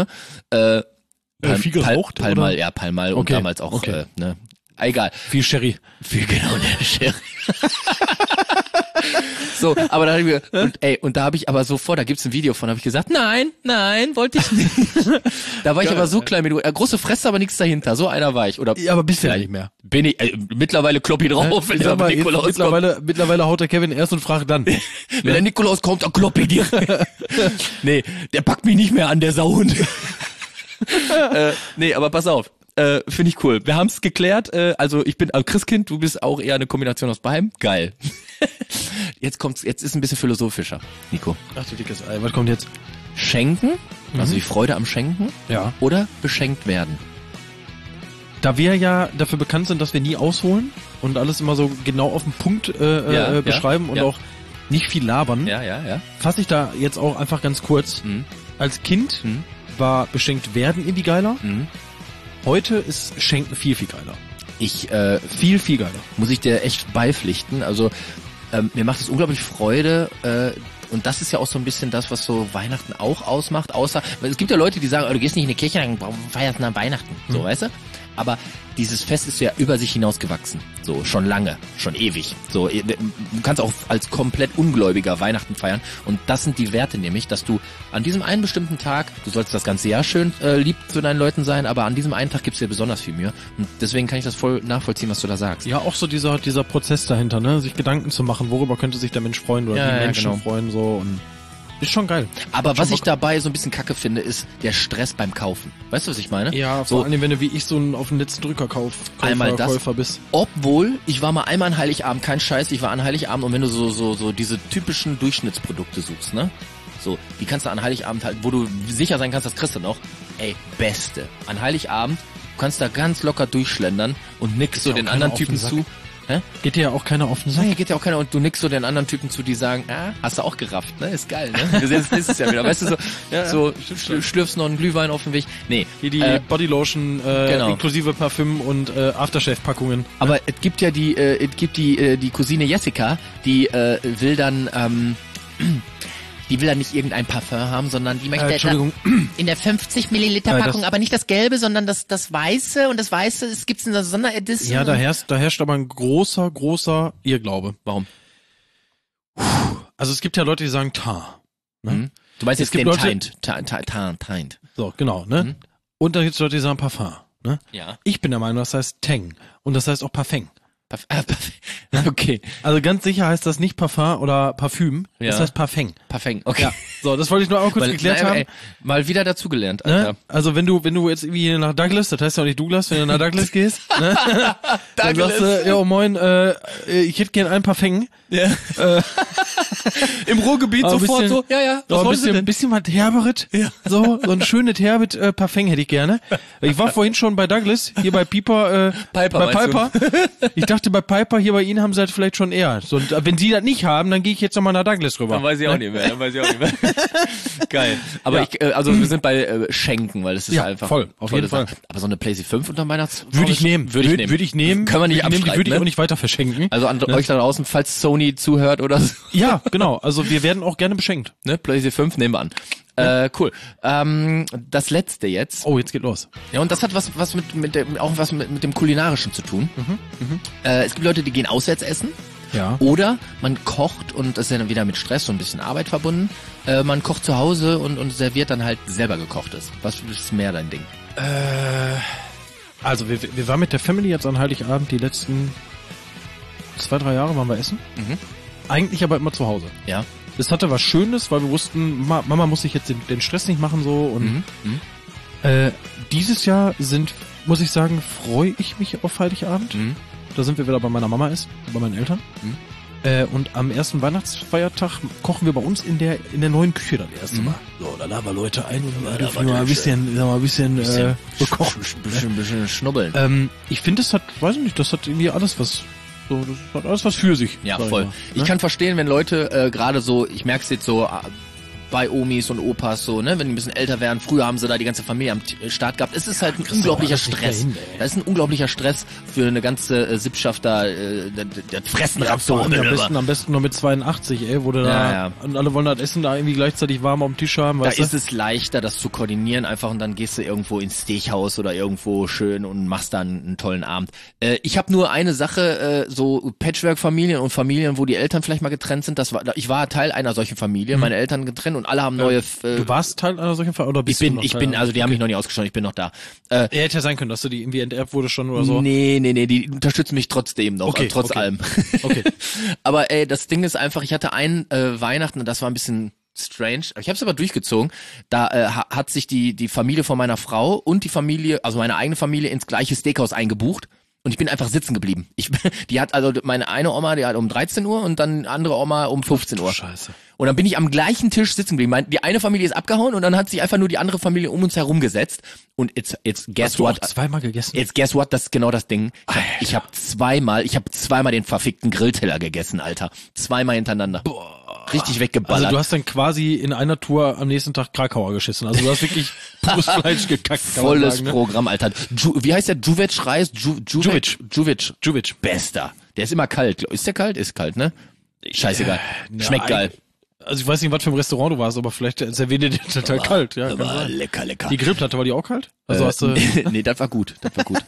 Viel geraucht, Palmal, oder? ja, Palmal und Okay, damals auch, okay. Egal. Viel Sherry. Genau, der Sherry. So, aber da da habe ich aber sofort, da gibt's ein Video von, habe ich gesagt, nein, wollte ich nicht. Da war ich aber so klein, große Fresse, aber nichts dahinter. So einer war ich. Oder Ja, aber bist du ja nicht mehr. bin ich, mittlerweile klopp ich drauf, wenn Ich sag der mal, Nikolaus kommt. mittlerweile haut der Kevin erst und fragt dann. Wenn der Nikolaus kommt, dann klopp ich dir. Nee, der packt mich nicht mehr an, der Sauhund. Nee, aber pass auf. Finde ich cool. Wir haben es geklärt. Also ich bin Christkind, du bist auch eher eine Kombination aus beidem. Geil. Jetzt ist ein bisschen philosophischer, Nico. Ach du dickes Ei, was kommt jetzt? Schenken, also die Freude am Schenken, Ja. oder beschenkt werden. Da wir ja dafür bekannt sind, dass wir nie ausholen und alles immer so genau auf den Punkt beschreiben und auch nicht viel labern, Ja. fasse ich da jetzt auch einfach ganz kurz. Als Kind war beschenkt werden irgendwie geiler. Heute ist Schenken viel, viel geiler. Viel, viel geiler. Muss ich dir echt beipflichten. Also mir macht es unglaublich Freude, und das ist ja auch so ein bisschen das, was so Weihnachten auch ausmacht, weil es gibt ja Leute, die sagen, du gehst nicht in die Kirche, dann feierst du an Weihnachten, so, weißt du? Aber dieses Fest ist ja über sich hinaus gewachsen. So, schon lange, schon ewig. So, du kannst auch als komplett Ungläubiger Weihnachten feiern. Und das sind die Werte nämlich, dass du an diesem einen bestimmten Tag, du sollst das ganze Jahr schön lieb zu deinen Leuten sein, aber an diesem einen Tag gibst du dir besonders viel Mühe. Und deswegen kann ich das voll nachvollziehen, was du da sagst. Ja, auch so dieser Prozess dahinter, ne? Sich Gedanken zu machen, worüber könnte sich der Mensch freuen oder die Menschen freuen so und Ist schon geil. Aber was ich dabei so ein bisschen kacke finde, ist der Stress beim Kaufen. Weißt du, was ich meine? Ja, vor allem, wenn du wie ich so ein auf den letzten Drücker Käufer bist. Obwohl, ich war mal einmal an Heiligabend, kein Scheiß, ich war an Heiligabend und wenn du so diese typischen Durchschnittsprodukte suchst, ne? So, die kannst du an Heiligabend halt, wo du sicher sein kannst, das kriegst du noch. Ey, beste. An Heiligabend, du kannst da ganz locker durchschlendern und nix so den anderen Typen zu. Hä? Geht dir ja auch keiner auf den Sack. Nee, geht ja auch keiner und du nix so den anderen Typen zu, die sagen, hast du auch gerafft, ne? Ist geil, ne? Wir sehen uns nächstes Jahr wieder. Weißt du, schlürfst noch einen Glühwein auf den Weg. Nee. Hier die Bodylotion, genau. Inklusive Parfüm und Aftershave-Packungen. Aber es gibt ja die Cousine Jessica, die will dann, die will dann nicht irgendein Parfum haben, sondern die möchte in der 50 Milliliter Packung, aber nicht das Gelbe, sondern das Weiße. Und das Weiße, es gibt's in der Sonderedition. Ja, da herrscht aber ein großer Irrglaube. Warum? Also es gibt ja Leute, die sagen Tar. Ne? Mhm. Du meinst jetzt den Tint. So, genau. Ne? Mhm. Und da gibt's Leute, die sagen Parfum. Ne? Ja. Ich bin der Meinung, das heißt Tang. Und das heißt auch Parfum. Okay. Also ganz sicher heißt das nicht Parfum oder Parfüm, das heißt Parfum. Parfum, okay. Ja. So, das wollte ich nur auch kurz geklärt haben. Ey, mal wieder dazugelernt, Alter. Ne? Also wenn du jetzt irgendwie nach Douglas, das heißt ja auch nicht Douglas, wenn du nach Douglas gehst, ne? Dann sagst du, ja moin, ich hätte gern ein Parfum. Ja. Im Ruhrgebiet sofort bisschen, so, was wollen Sie denn? Ein bisschen was Herberit, so ein schönes Herbit Parfum hätte ich gerne. Ich war vorhin schon bei Douglas, hier bei Piper, bei Piper. Ich dachte bei Piper, hier bei Ihnen haben sie halt vielleicht schon eher. So, und wenn Sie das nicht haben, dann gehe ich jetzt nochmal nach Douglas rüber. Dann weiß ich auch nicht mehr. Geil. Aber wir sind bei Schenken, weil das ist einfach voll, auf jeden Fall. Aber so eine PlayStation 5 unterm Weihnachtsbaum würde ich nehmen. Können wir nicht abstreiten, die würde ich auch nicht weiter verschenken. Also an euch da draußen, falls Sony zuhört oder so. Ja, genau. Also wir werden auch gerne beschenkt. Ne, PlayStation 5 nehmen wir an. Cool. Das letzte jetzt. Oh, jetzt geht los. Ja, und das hat was mit dem Kulinarischen zu tun. Es gibt Leute, die gehen auswärts essen. Ja. Oder man kocht und das ist ja dann wieder mit Stress und ein bisschen Arbeit verbunden. Man kocht zu Hause und serviert dann halt selber gekochtes. Was ist mehr dein Ding? Also wir waren mit der Family jetzt an Heiligabend die letzten 2-3 Jahre waren wir essen. Mhm. Eigentlich aber immer zu Hause. Ja. Das hatte was Schönes, weil wir wussten, Mama muss sich jetzt den Stress nicht machen so und dieses Jahr muss ich sagen, freue ich mich auf Heiligabend. Mhm. Da sind wir wieder bei meiner Mama bei meinen Eltern. Mhm. Und am ersten Weihnachtsfeiertag kochen wir bei uns in der neuen Küche das erste Mal. So, da laden wir Leute ein und dann dürfen wir mal ein bisschen bekochen. Bisschen schnubbeln. Ich finde, das hat irgendwie alles was. So, das hat alles was für sich. Ja, voll. Mal, ne? Ich kann verstehen, wenn Leute gerade so, ich merke es jetzt so bei Omis und Opas so, ne, wenn die ein bisschen älter werden, früher haben sie da die ganze Familie am Start gehabt. Es ist halt ein unglaublicher Stress. Das ist ein unglaublicher Stress für eine ganze Sippschaft da, der Fressen so. Am besten nur mit 82, wo du da, und alle wollen das Essen da irgendwie gleichzeitig warm auf dem Tisch haben. Da ist es leichter, das zu koordinieren einfach und dann gehst du irgendwo ins Steakhouse oder irgendwo schön und machst dann einen tollen Abend. Ich habe nur eine Sache, so Patchwork-Familien und Familien, wo die Eltern vielleicht mal getrennt sind. Ich war Teil einer solchen Familie, meine Eltern getrennt und alle haben neue. Du warst Teil einer solchen Fall oder bist du noch Teil? Also die haben mich noch nicht ausgeschaut, ich bin noch da. Hätte ja sein können, dass du die irgendwie enterbt wurde schon oder so. Nee, die unterstützen mich trotzdem noch, trotz allem. Okay. Aber das Ding ist einfach, ich hatte ein Weihnachten und das war ein bisschen strange. Ich habe es aber durchgezogen. Da hat sich die Familie von meiner Frau und die Familie, also meine eigene Familie, ins gleiche Steakhouse eingebucht. Und ich bin einfach sitzen geblieben. Die hat also meine eine Oma, die hat um 13 Uhr und dann andere Oma um 15 Uhr. Scheiße. Und dann bin ich am gleichen Tisch sitzen geblieben. Die eine Familie ist abgehauen und dann hat sich einfach nur die andere Familie um uns herum gesetzt. Und jetzt guess what? Hast du zweimal gegessen? Jetzt guess what? Das ist genau das Ding. Ich habe zweimal den verfickten Grillteller gegessen, Alter. Zweimal hintereinander. Boah. Richtig weggeballert. Also du hast dann quasi in einer Tour am nächsten Tag Krakauer geschissen. Also du hast wirklich pures Fleisch gekackt. Volles sagen, ne? Programm, Alter. Wie heißt der? Juwec-Reis? Juwec. Bester. Der ist immer kalt. Ist der kalt? Ist kalt, ne? Scheißegal. Schmeckt geil. Also ich weiß nicht, was für ein Restaurant du warst, aber vielleicht serviert dir der total kalt. Ja, war lecker. Die Grillplatte, war die auch kalt? Also hast du nee, das war gut.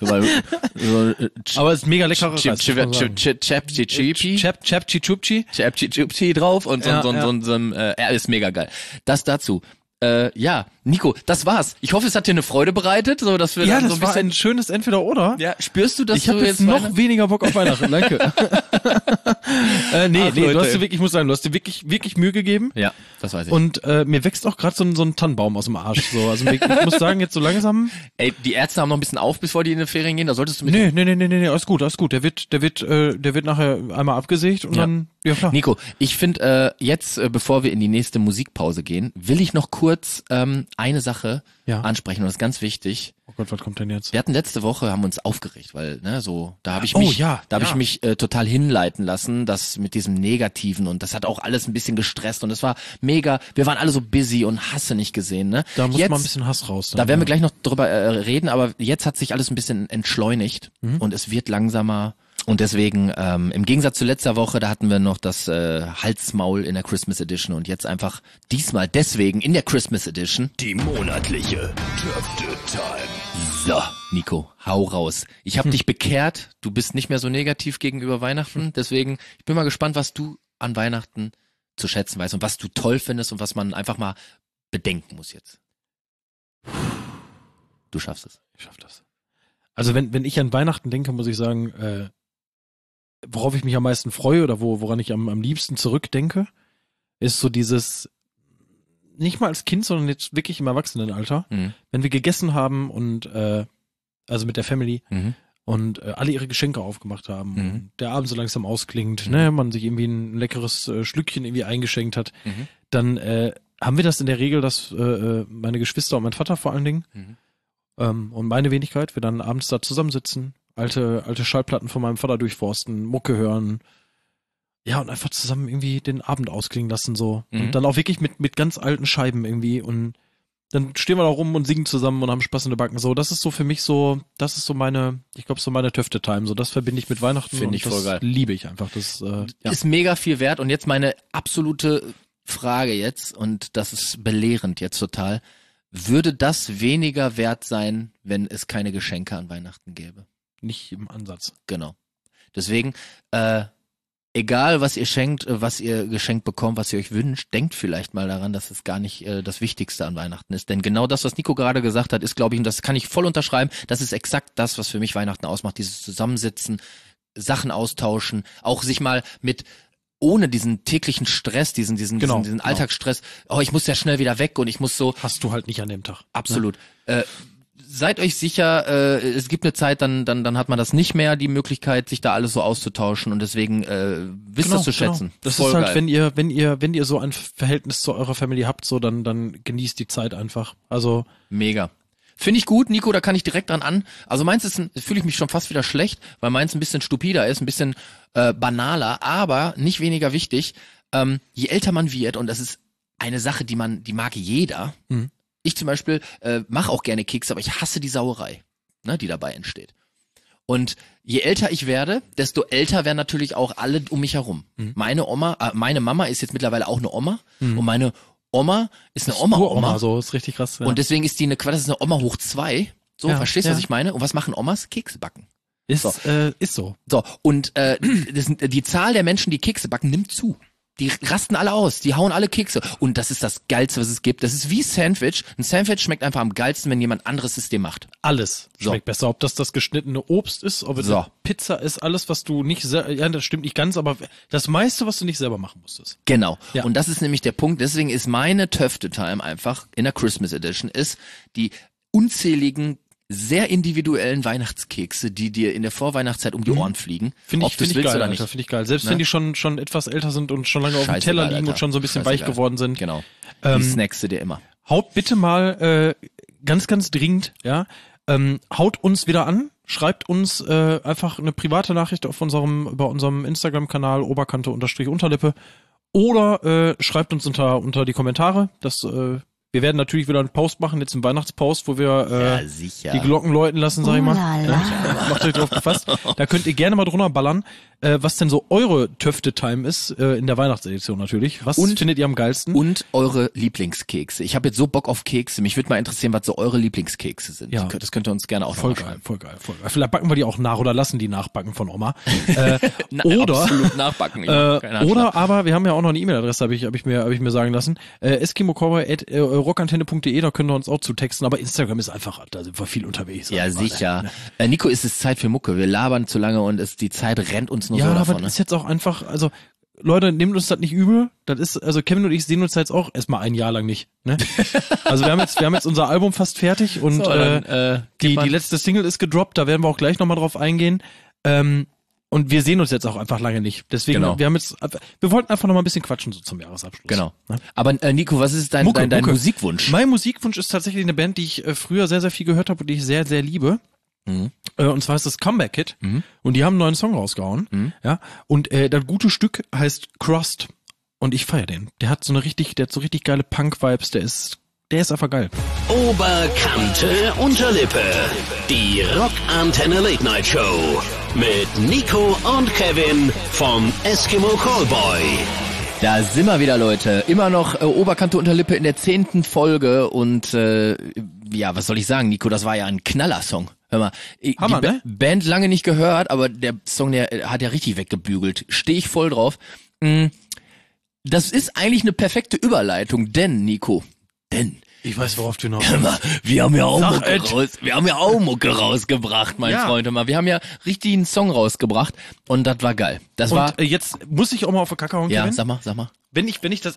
Aber es ist mega leckerer Reis. Chapchi drauf und ist mega geil. Das dazu. Nico, das war's. Ich hoffe, es hat dir eine Freude bereitet, so dass wir Ja, dann das so ein war bisschen. ein schönes Entweder-Oder. Ja, spürst du, dass Ich habe du jetzt noch weniger Bock auf Weihnachten, danke. Nee, Leute. du hast dir wirklich, ich muss sagen, du hast dir wirklich Mühe gegeben. Ja, das weiß ich. Und mir wächst auch gerade so ein Tannenbaum aus dem Arsch. So. Also ich muss sagen, jetzt so langsam. Ey, die Ärzte haben noch ein bisschen auf, bevor die in die Ferien gehen. Da solltest du mit. Nee, alles gut. Der wird nachher einmal abgesägt und dann, ja klar. Nico, ich finde jetzt, bevor wir in die nächste Musikpause gehen, will ich noch kurz eine Sache ansprechen und das ist ganz wichtig. Oh Gott, was kommt denn jetzt? Wir hatten letzte Woche, haben uns aufgeregt, weil da habe ich mich total hinleiten lassen, das mit diesem Negativen und das hat auch alles ein bisschen gestresst und es war mega, wir waren alle so busy und Hasse nicht gesehen, ne? Da muss jetzt, mal ein bisschen Hass raus. Da werden wir gleich noch drüber reden, aber jetzt hat sich alles ein bisschen entschleunigt und es wird langsamer. Und deswegen, im Gegensatz zu letzter Woche, da hatten wir noch das Halsmaul in der Christmas Edition und jetzt einfach diesmal deswegen in der Christmas Edition Die monatliche Tufted Time. So, Nico, hau raus. Ich habe dich bekehrt, du bist nicht mehr so negativ gegenüber Weihnachten, deswegen, ich bin mal gespannt, was du an Weihnachten zu schätzen weißt und was du toll findest und was man einfach mal bedenken muss jetzt. Du schaffst es. Ich schaff das. Also wenn ich an Weihnachten denke, muss ich sagen, worauf ich mich am meisten freue oder woran ich am liebsten zurückdenke, ist so dieses, nicht mal als Kind, sondern jetzt wirklich im Erwachsenenalter, wenn wir gegessen haben und also mit der Family und alle ihre Geschenke aufgemacht haben und der Abend so langsam ausklingt, ne, man sich irgendwie ein leckeres Schlückchen irgendwie eingeschenkt hat, dann haben wir das in der Regel, dass meine Geschwister und mein Vater vor allen Dingen und meine Wenigkeit, wir dann abends da zusammensitzen, alte Schallplatten von meinem Vater durchforsten, Mucke hören, ja, und einfach zusammen irgendwie den Abend ausklingen lassen, so. Und dann auch wirklich mit ganz alten Scheiben irgendwie und dann stehen wir da rum und singen zusammen und haben Spaß in der Backen, so. Das ist so für mich so, das ist so meine, ich glaube, so meine Töfte-Time, so. Das verbinde ich mit Weihnachten. Finde ich voll geil. Liebe ich einfach, das, Ist mega viel wert und jetzt meine absolute Frage jetzt und das ist belehrend jetzt total. Würde das weniger wert sein, wenn es keine Geschenke an Weihnachten gäbe? Nicht im Ansatz. Genau. Deswegen, egal was ihr schenkt, was ihr geschenkt bekommt, was ihr euch wünscht, denkt vielleicht mal daran, dass es gar nicht das Wichtigste an Weihnachten ist. Denn genau das, was Nico gerade gesagt hat, ist, glaube ich, und das kann ich voll unterschreiben, das ist exakt das, was für mich Weihnachten ausmacht. Dieses Zusammensitzen, Sachen austauschen, auch sich mal mit ohne diesen täglichen Stress, diesen Alltagsstress, oh, ich muss ja schnell wieder weg und ich muss so. Hast du halt nicht an dem Tag. Absolut. Ne? Seid euch sicher, es gibt eine Zeit, dann hat man das nicht mehr, die Möglichkeit, sich da alles so auszutauschen und deswegen wisst das zu schätzen. Das Voll ist halt, geil. wenn ihr so ein Verhältnis zu eurer Family habt, so dann genießt die Zeit einfach. Also mega. Finde ich gut, Nico, da kann ich direkt dran an. Also meins fühle ich mich schon fast wieder schlecht, weil meins ein bisschen stupider ist, ein bisschen banaler, aber nicht weniger wichtig. Je älter man wird, und das ist eine Sache, die mag jeder. Ich zum Beispiel mache auch gerne Kekse, aber ich hasse die Sauerei, ne, die dabei entsteht. Und je älter ich werde, desto älter werden natürlich auch alle um mich herum. Meine Mama ist jetzt mittlerweile auch eine Oma und meine Oma ist eine Oma. So ist richtig krass. Ja. Und deswegen ist das ist eine Oma hoch 2. So, ja, verstehst du, was ich meine? Und was machen Omas? Kekse backen. Ist so. So, und die Zahl der Menschen, die Kekse backen, nimmt zu. Die rasten alle aus, die hauen alle Kekse. Und das ist das Geilste, was es gibt. Das ist wie Sandwich. Ein Sandwich schmeckt einfach am geilsten, wenn jemand anderes System macht. Alles schmeckt besser. Ob das geschnittene Obst ist, ob es Pizza ist, alles, was du nicht ja, das stimmt nicht ganz, aber das meiste, was du nicht selber machen musstest. Genau. Ja. Und das ist nämlich der Punkt. Deswegen ist meine Töfte-Time einfach in der Christmas Edition ist die unzähligen sehr individuellen Weihnachtskekse, die dir in der Vorweihnachtszeit um die Ohren fliegen. Finde ich geil, Alter, finde ich geil. Selbst wenn die schon etwas älter sind und schon lange auf dem Teller liegen, Alter, und schon so ein bisschen weich geworden sind. Genau. Die snackst du dir immer. Haut bitte mal ganz, ganz dringend, ja, haut uns wieder an, schreibt uns einfach eine private Nachricht bei unserem Instagram-Kanal Oberkante_Unterlippe oder schreibt uns unter die Kommentare, wir werden natürlich wieder einen Post machen, jetzt einen Weihnachtspost, wo wir die Glocken läuten lassen, sag ich mal. Ja, macht euch drauf gefasst. Da könnt ihr gerne mal drunter ballern. was denn so eure Töfte-Time ist, in der Weihnachtsedition natürlich. Was findet ihr am geilsten? Und eure Lieblingskekse. Ich habe jetzt so Bock auf Kekse. Mich würde mal interessieren, was so eure Lieblingskekse sind. Ja. Das könnt ihr uns gerne auch Voll noch geil, schreiben. voll geil, voll geil. Vielleicht backen wir die auch nach oder lassen die nachbacken von Oma. Oder absolut nachbacken. Oder aber, wir haben ja auch noch eine E-Mail-Adresse, hab ich mir sagen lassen. eskimocowboy@rockantenne.de, da könnt ihr uns auch zutexten, aber Instagram ist einfach, da sind wir viel unterwegs. Ja, sicher. Nico, ist es Zeit für Mucke. Wir labern zu lange und die Zeit rennt uns nur so davon. Aber das ist jetzt auch einfach, also Leute, nehmt uns das nicht übel. Das ist, also Kevin und ich sehen uns jetzt auch erstmal ein Jahr lang nicht. Ne? Also wir haben jetzt unser Album fast fertig und so, dann, die letzte Single ist gedroppt, da werden wir auch gleich nochmal drauf eingehen. Und wir sehen uns jetzt auch einfach lange nicht. Deswegen, genau. Wir wollten einfach nochmal ein bisschen quatschen so zum Jahresabschluss. Genau. Ne? Aber Nico, was ist dein Musikwunsch? Mein Musikwunsch ist tatsächlich eine Band, die ich früher sehr, sehr viel gehört habe und die ich sehr, sehr liebe. Und zwar ist das Comeback Kid. Und die haben einen neuen Song rausgehauen. Ja. Und das gute Stück heißt Crossed. Und ich feiere den. Der hat so richtig geile Punk-Vibes. Der ist einfach geil. Oberkante Unterlippe. Die Rockantenne Late Night Show. Mit Nico und Kevin vom Eskimo Callboy. Da sind wir wieder, Leute. Immer noch Oberkante Unterlippe in der 10. Folge. Und ja, was soll ich sagen, Nico? Das war ja ein Knallersong. Hör mal, Hammer, ne? Band lange nicht gehört, aber der Song, der hat ja richtig weggebügelt. Stehe ich voll drauf. Das ist eigentlich eine perfekte Überleitung, denn, Nico, ich weiß, worauf du noch. wir haben ja auch Mucke rausgebracht, mein Freund. Hör mal, wir haben ja richtig einen Song rausgebracht und das war geil. Jetzt muss ich auch mal auf die Kacke hauen, ja, Kevin. sag mal. Wenn ich das,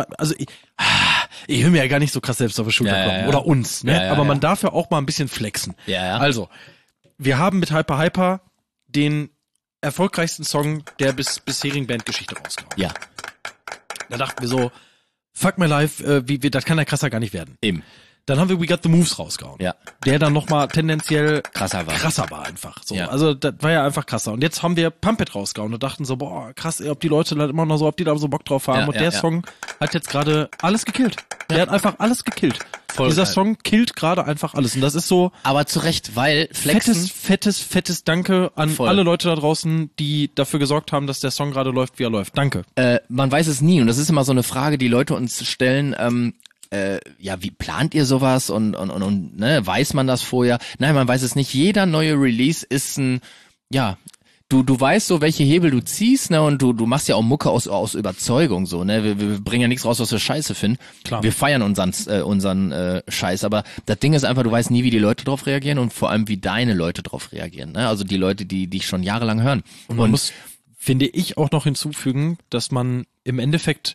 ich will mir ja gar nicht so krass selbst auf die Schulter klopfen. Oder uns, ne? Aber man darf ja auch mal ein bisschen flexen. Ja. Also, wir haben mit Hyper Hyper den erfolgreichsten Song der bisherigen Bandgeschichte rausgehauen. Ja. Da dachten wir so, fuck my life, das kann ja krasser gar nicht werden. Eben. Dann haben wir We Got the Moves rausgehauen. Ja. Der dann nochmal tendenziell krasser war einfach. So. Ja. Also das war ja einfach krasser. Und jetzt haben wir Pump It rausgehauen und dachten so, boah, krass, ob die Leute da immer noch so, ob die da so Bock drauf haben. Und der Song hat jetzt gerade alles gekillt. Der hat einfach alles gekillt. Voll Dieser geil. Song killt gerade einfach alles. Und das ist so aber zu Recht, weil Flexen fettes Danke an alle Leute da draußen, die dafür gesorgt haben, dass der Song gerade läuft, wie er läuft. Danke. man weiß es nie und das ist immer so eine Frage, die Leute uns stellen, ja, wie plant ihr sowas und ne, weiß man das vorher? Nein, man weiß es nicht. Jeder neue Release ist ein, ja, du weißt so, welche Hebel du ziehst, ne, und du machst ja auch Mucke aus Überzeugung, so, ne, wir bringen ja nichts raus, was wir scheiße finden. Klar. Wir feiern unseren Scheiß, aber das Ding ist einfach, du weißt nie, wie die Leute drauf reagieren und vor allem, wie deine Leute drauf reagieren, ne, also die Leute, die dich schon jahrelang hören. Und man muss, finde ich, auch noch hinzufügen, dass man im Endeffekt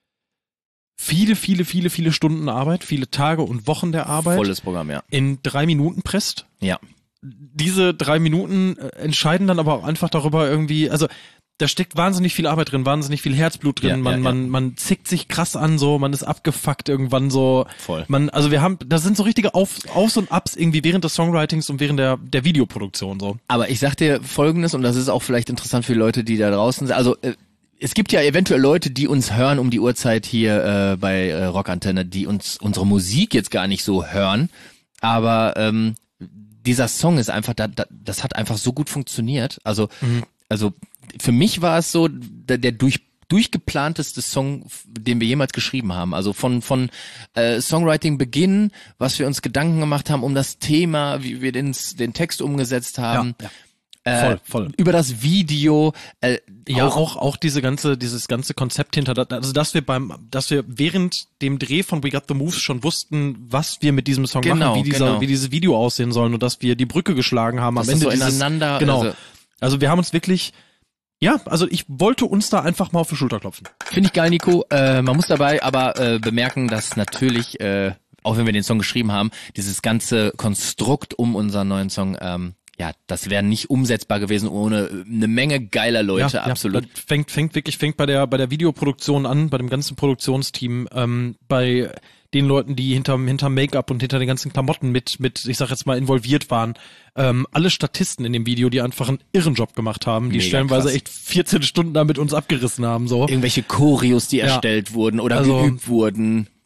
viele Stunden Arbeit, viele Tage und Wochen der Arbeit volles Programm, ja. in 3 Minuten presst. Ja. Diese 3 Minuten entscheiden dann aber auch einfach darüber irgendwie, also da steckt wahnsinnig viel Arbeit drin, wahnsinnig viel Herzblut drin, man zickt sich krass an, so, man ist abgefuckt irgendwann so. Voll. Also da sind so richtige Aufs und Ups irgendwie während des Songwritings und während der Videoproduktion so. Aber ich sag dir Folgendes, und das ist auch vielleicht interessant für Leute, die da draußen sind, also es gibt ja eventuell Leute, die uns hören um die Uhrzeit hier bei Rockantenne, die uns unsere Musik jetzt gar nicht so hören, aber dieser Song ist einfach, das hat einfach so gut funktioniert. Also für mich war es so der durchgeplanteste Song, den wir jemals geschrieben haben. Also von Songwriting Beginn, was wir uns Gedanken gemacht haben um das Thema, wie wir den Text umgesetzt haben. Ja. Voll. Über das Video, auch dieses ganze Konzept hinter, also dass wir während dem Dreh von We Got the Moves schon wussten, was wir mit diesem Song machen, wie dieses Video aussehen sollen und dass wir die Brücke geschlagen haben am Ende so ineinander. Genau. Also wir haben uns wirklich, also ich wollte uns da einfach mal auf die Schulter klopfen. Finde ich geil, Nico. Man muss dabei aber bemerken, dass natürlich, auch wenn wir den Song geschrieben haben, dieses ganze Konstrukt um unseren neuen Song, das wäre nicht umsetzbar gewesen ohne eine Menge geiler Leute, absolut. Das fängt bei der Videoproduktion an, bei dem ganzen Produktionsteam, bei den Leuten, die hinter Make-up und hinter den ganzen Klamotten mit, ich sag jetzt mal, involviert waren. Alle Statisten in dem Video, die einfach einen irren Job gemacht haben, die mega stellenweise krass. echt 14 Stunden da mit uns abgerissen haben, so. Irgendwelche Choreos, die erstellt wurden oder geübt wurden.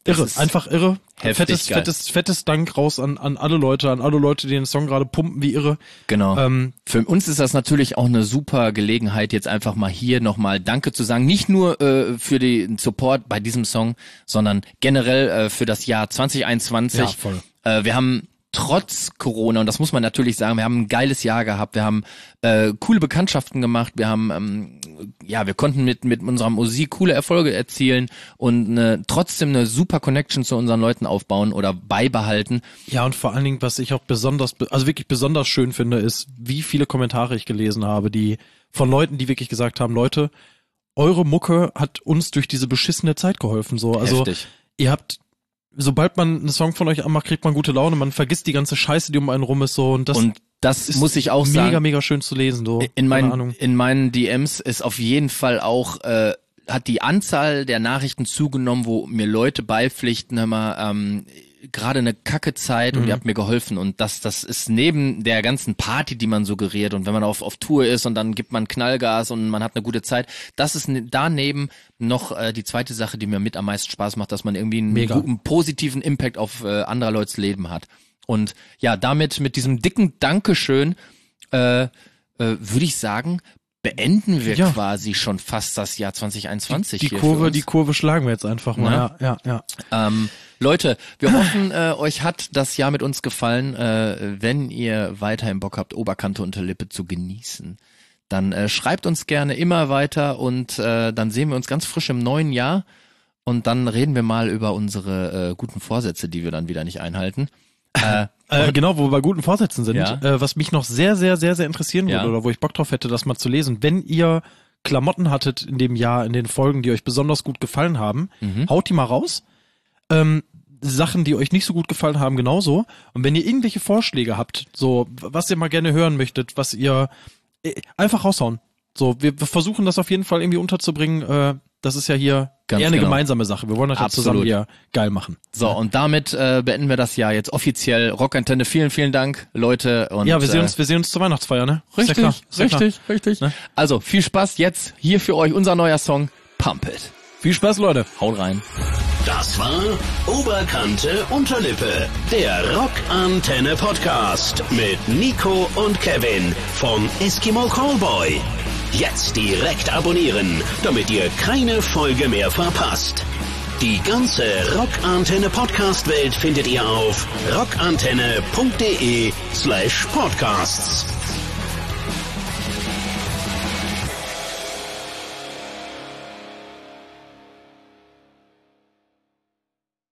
Irre, einfach irre. Heftig Fettes Dank raus an alle Leute, die den Song gerade pumpen wie irre. Genau. Für uns ist das natürlich auch eine super Gelegenheit, jetzt einfach mal hier nochmal Danke zu sagen. Nicht nur für den Support bei diesem Song, sondern generell für das Jahr 2021. Ja, voll. Wir haben trotz Corona, und das muss man natürlich sagen, wir haben ein geiles Jahr gehabt, wir haben coole Bekanntschaften gemacht, wir haben, wir konnten mit unserer Musik coole Erfolge erzielen und trotzdem eine super Connection zu unseren Leuten aufbauen oder beibehalten. Ja, und vor allen Dingen, was ich auch wirklich besonders schön finde, ist, wie viele Kommentare ich gelesen habe, die von Leuten, die wirklich gesagt haben, Leute, eure Mucke hat uns durch diese beschissene Zeit geholfen, so. Also, Heftig. Ihr habt, sobald man einen Song von euch anmacht, kriegt man gute Laune, man vergisst die ganze Scheiße, die um einen rum ist, so, und das ist muss ich auch mega, sagen, mega schön zu lesen, so. In meinen DMs ist auf jeden Fall auch, hat die Anzahl der Nachrichten zugenommen, wo mir Leute beipflichten, hör mal, gerade eine kacke Zeit und ihr habt mir geholfen, und das ist neben der ganzen Party, die man suggeriert, und wenn man auf Tour ist und dann gibt man Knallgas und man hat eine gute Zeit, das ist daneben noch die zweite Sache, die mir mit am meisten Spaß macht, dass man irgendwie einen guten, positiven Impact auf anderer Leute's Leben hat. Und ja, mit diesem dicken Dankeschön würde ich sagen, beenden wir quasi schon fast das Jahr 2021. Die Kurve schlagen wir jetzt einfach mal. Ja. Leute, wir hoffen, euch hat das Jahr mit uns gefallen. Wenn ihr weiterhin Bock habt, Oberkante unter Lippe zu genießen, dann schreibt uns gerne immer weiter, und dann sehen wir uns ganz frisch im neuen Jahr, und dann reden wir mal über unsere guten Vorsätze, die wir dann wieder nicht einhalten. Genau, wo wir bei guten Vorsätzen sind, was mich noch sehr, sehr, sehr, sehr interessieren würde, oder wo ich Bock drauf hätte, das mal zu lesen. Wenn ihr Klamotten hattet in dem Jahr, in den Folgen, die euch besonders gut gefallen haben, haut die mal raus. Sachen, die euch nicht so gut gefallen haben, genauso. Und wenn ihr irgendwelche Vorschläge habt, so, was ihr mal gerne hören möchtet, was ihr einfach raushauen. So, wir versuchen das auf jeden Fall irgendwie unterzubringen. Das ist ja hier eher eine gemeinsame Sache. Wir wollen das ja zusammen hier geil machen. So, und damit beenden wir das Jahr jetzt offiziell. Rockantenne, vielen, vielen Dank, Leute. Und ja, wir sehen uns zur Weihnachtsfeier, ne? Richtig. Ne? Also, viel Spaß jetzt hier für euch, unser neuer Song, Pump It. Viel Spaß, Leute. Haut rein. Das war Oberkante Unterlippe, der Rockantenne Podcast mit Nico und Kevin vom Eskimo Callboy. Jetzt direkt abonnieren, damit ihr keine Folge mehr verpasst. Die ganze Rockantenne Podcast Welt findet ihr auf rockantenne.de/podcasts.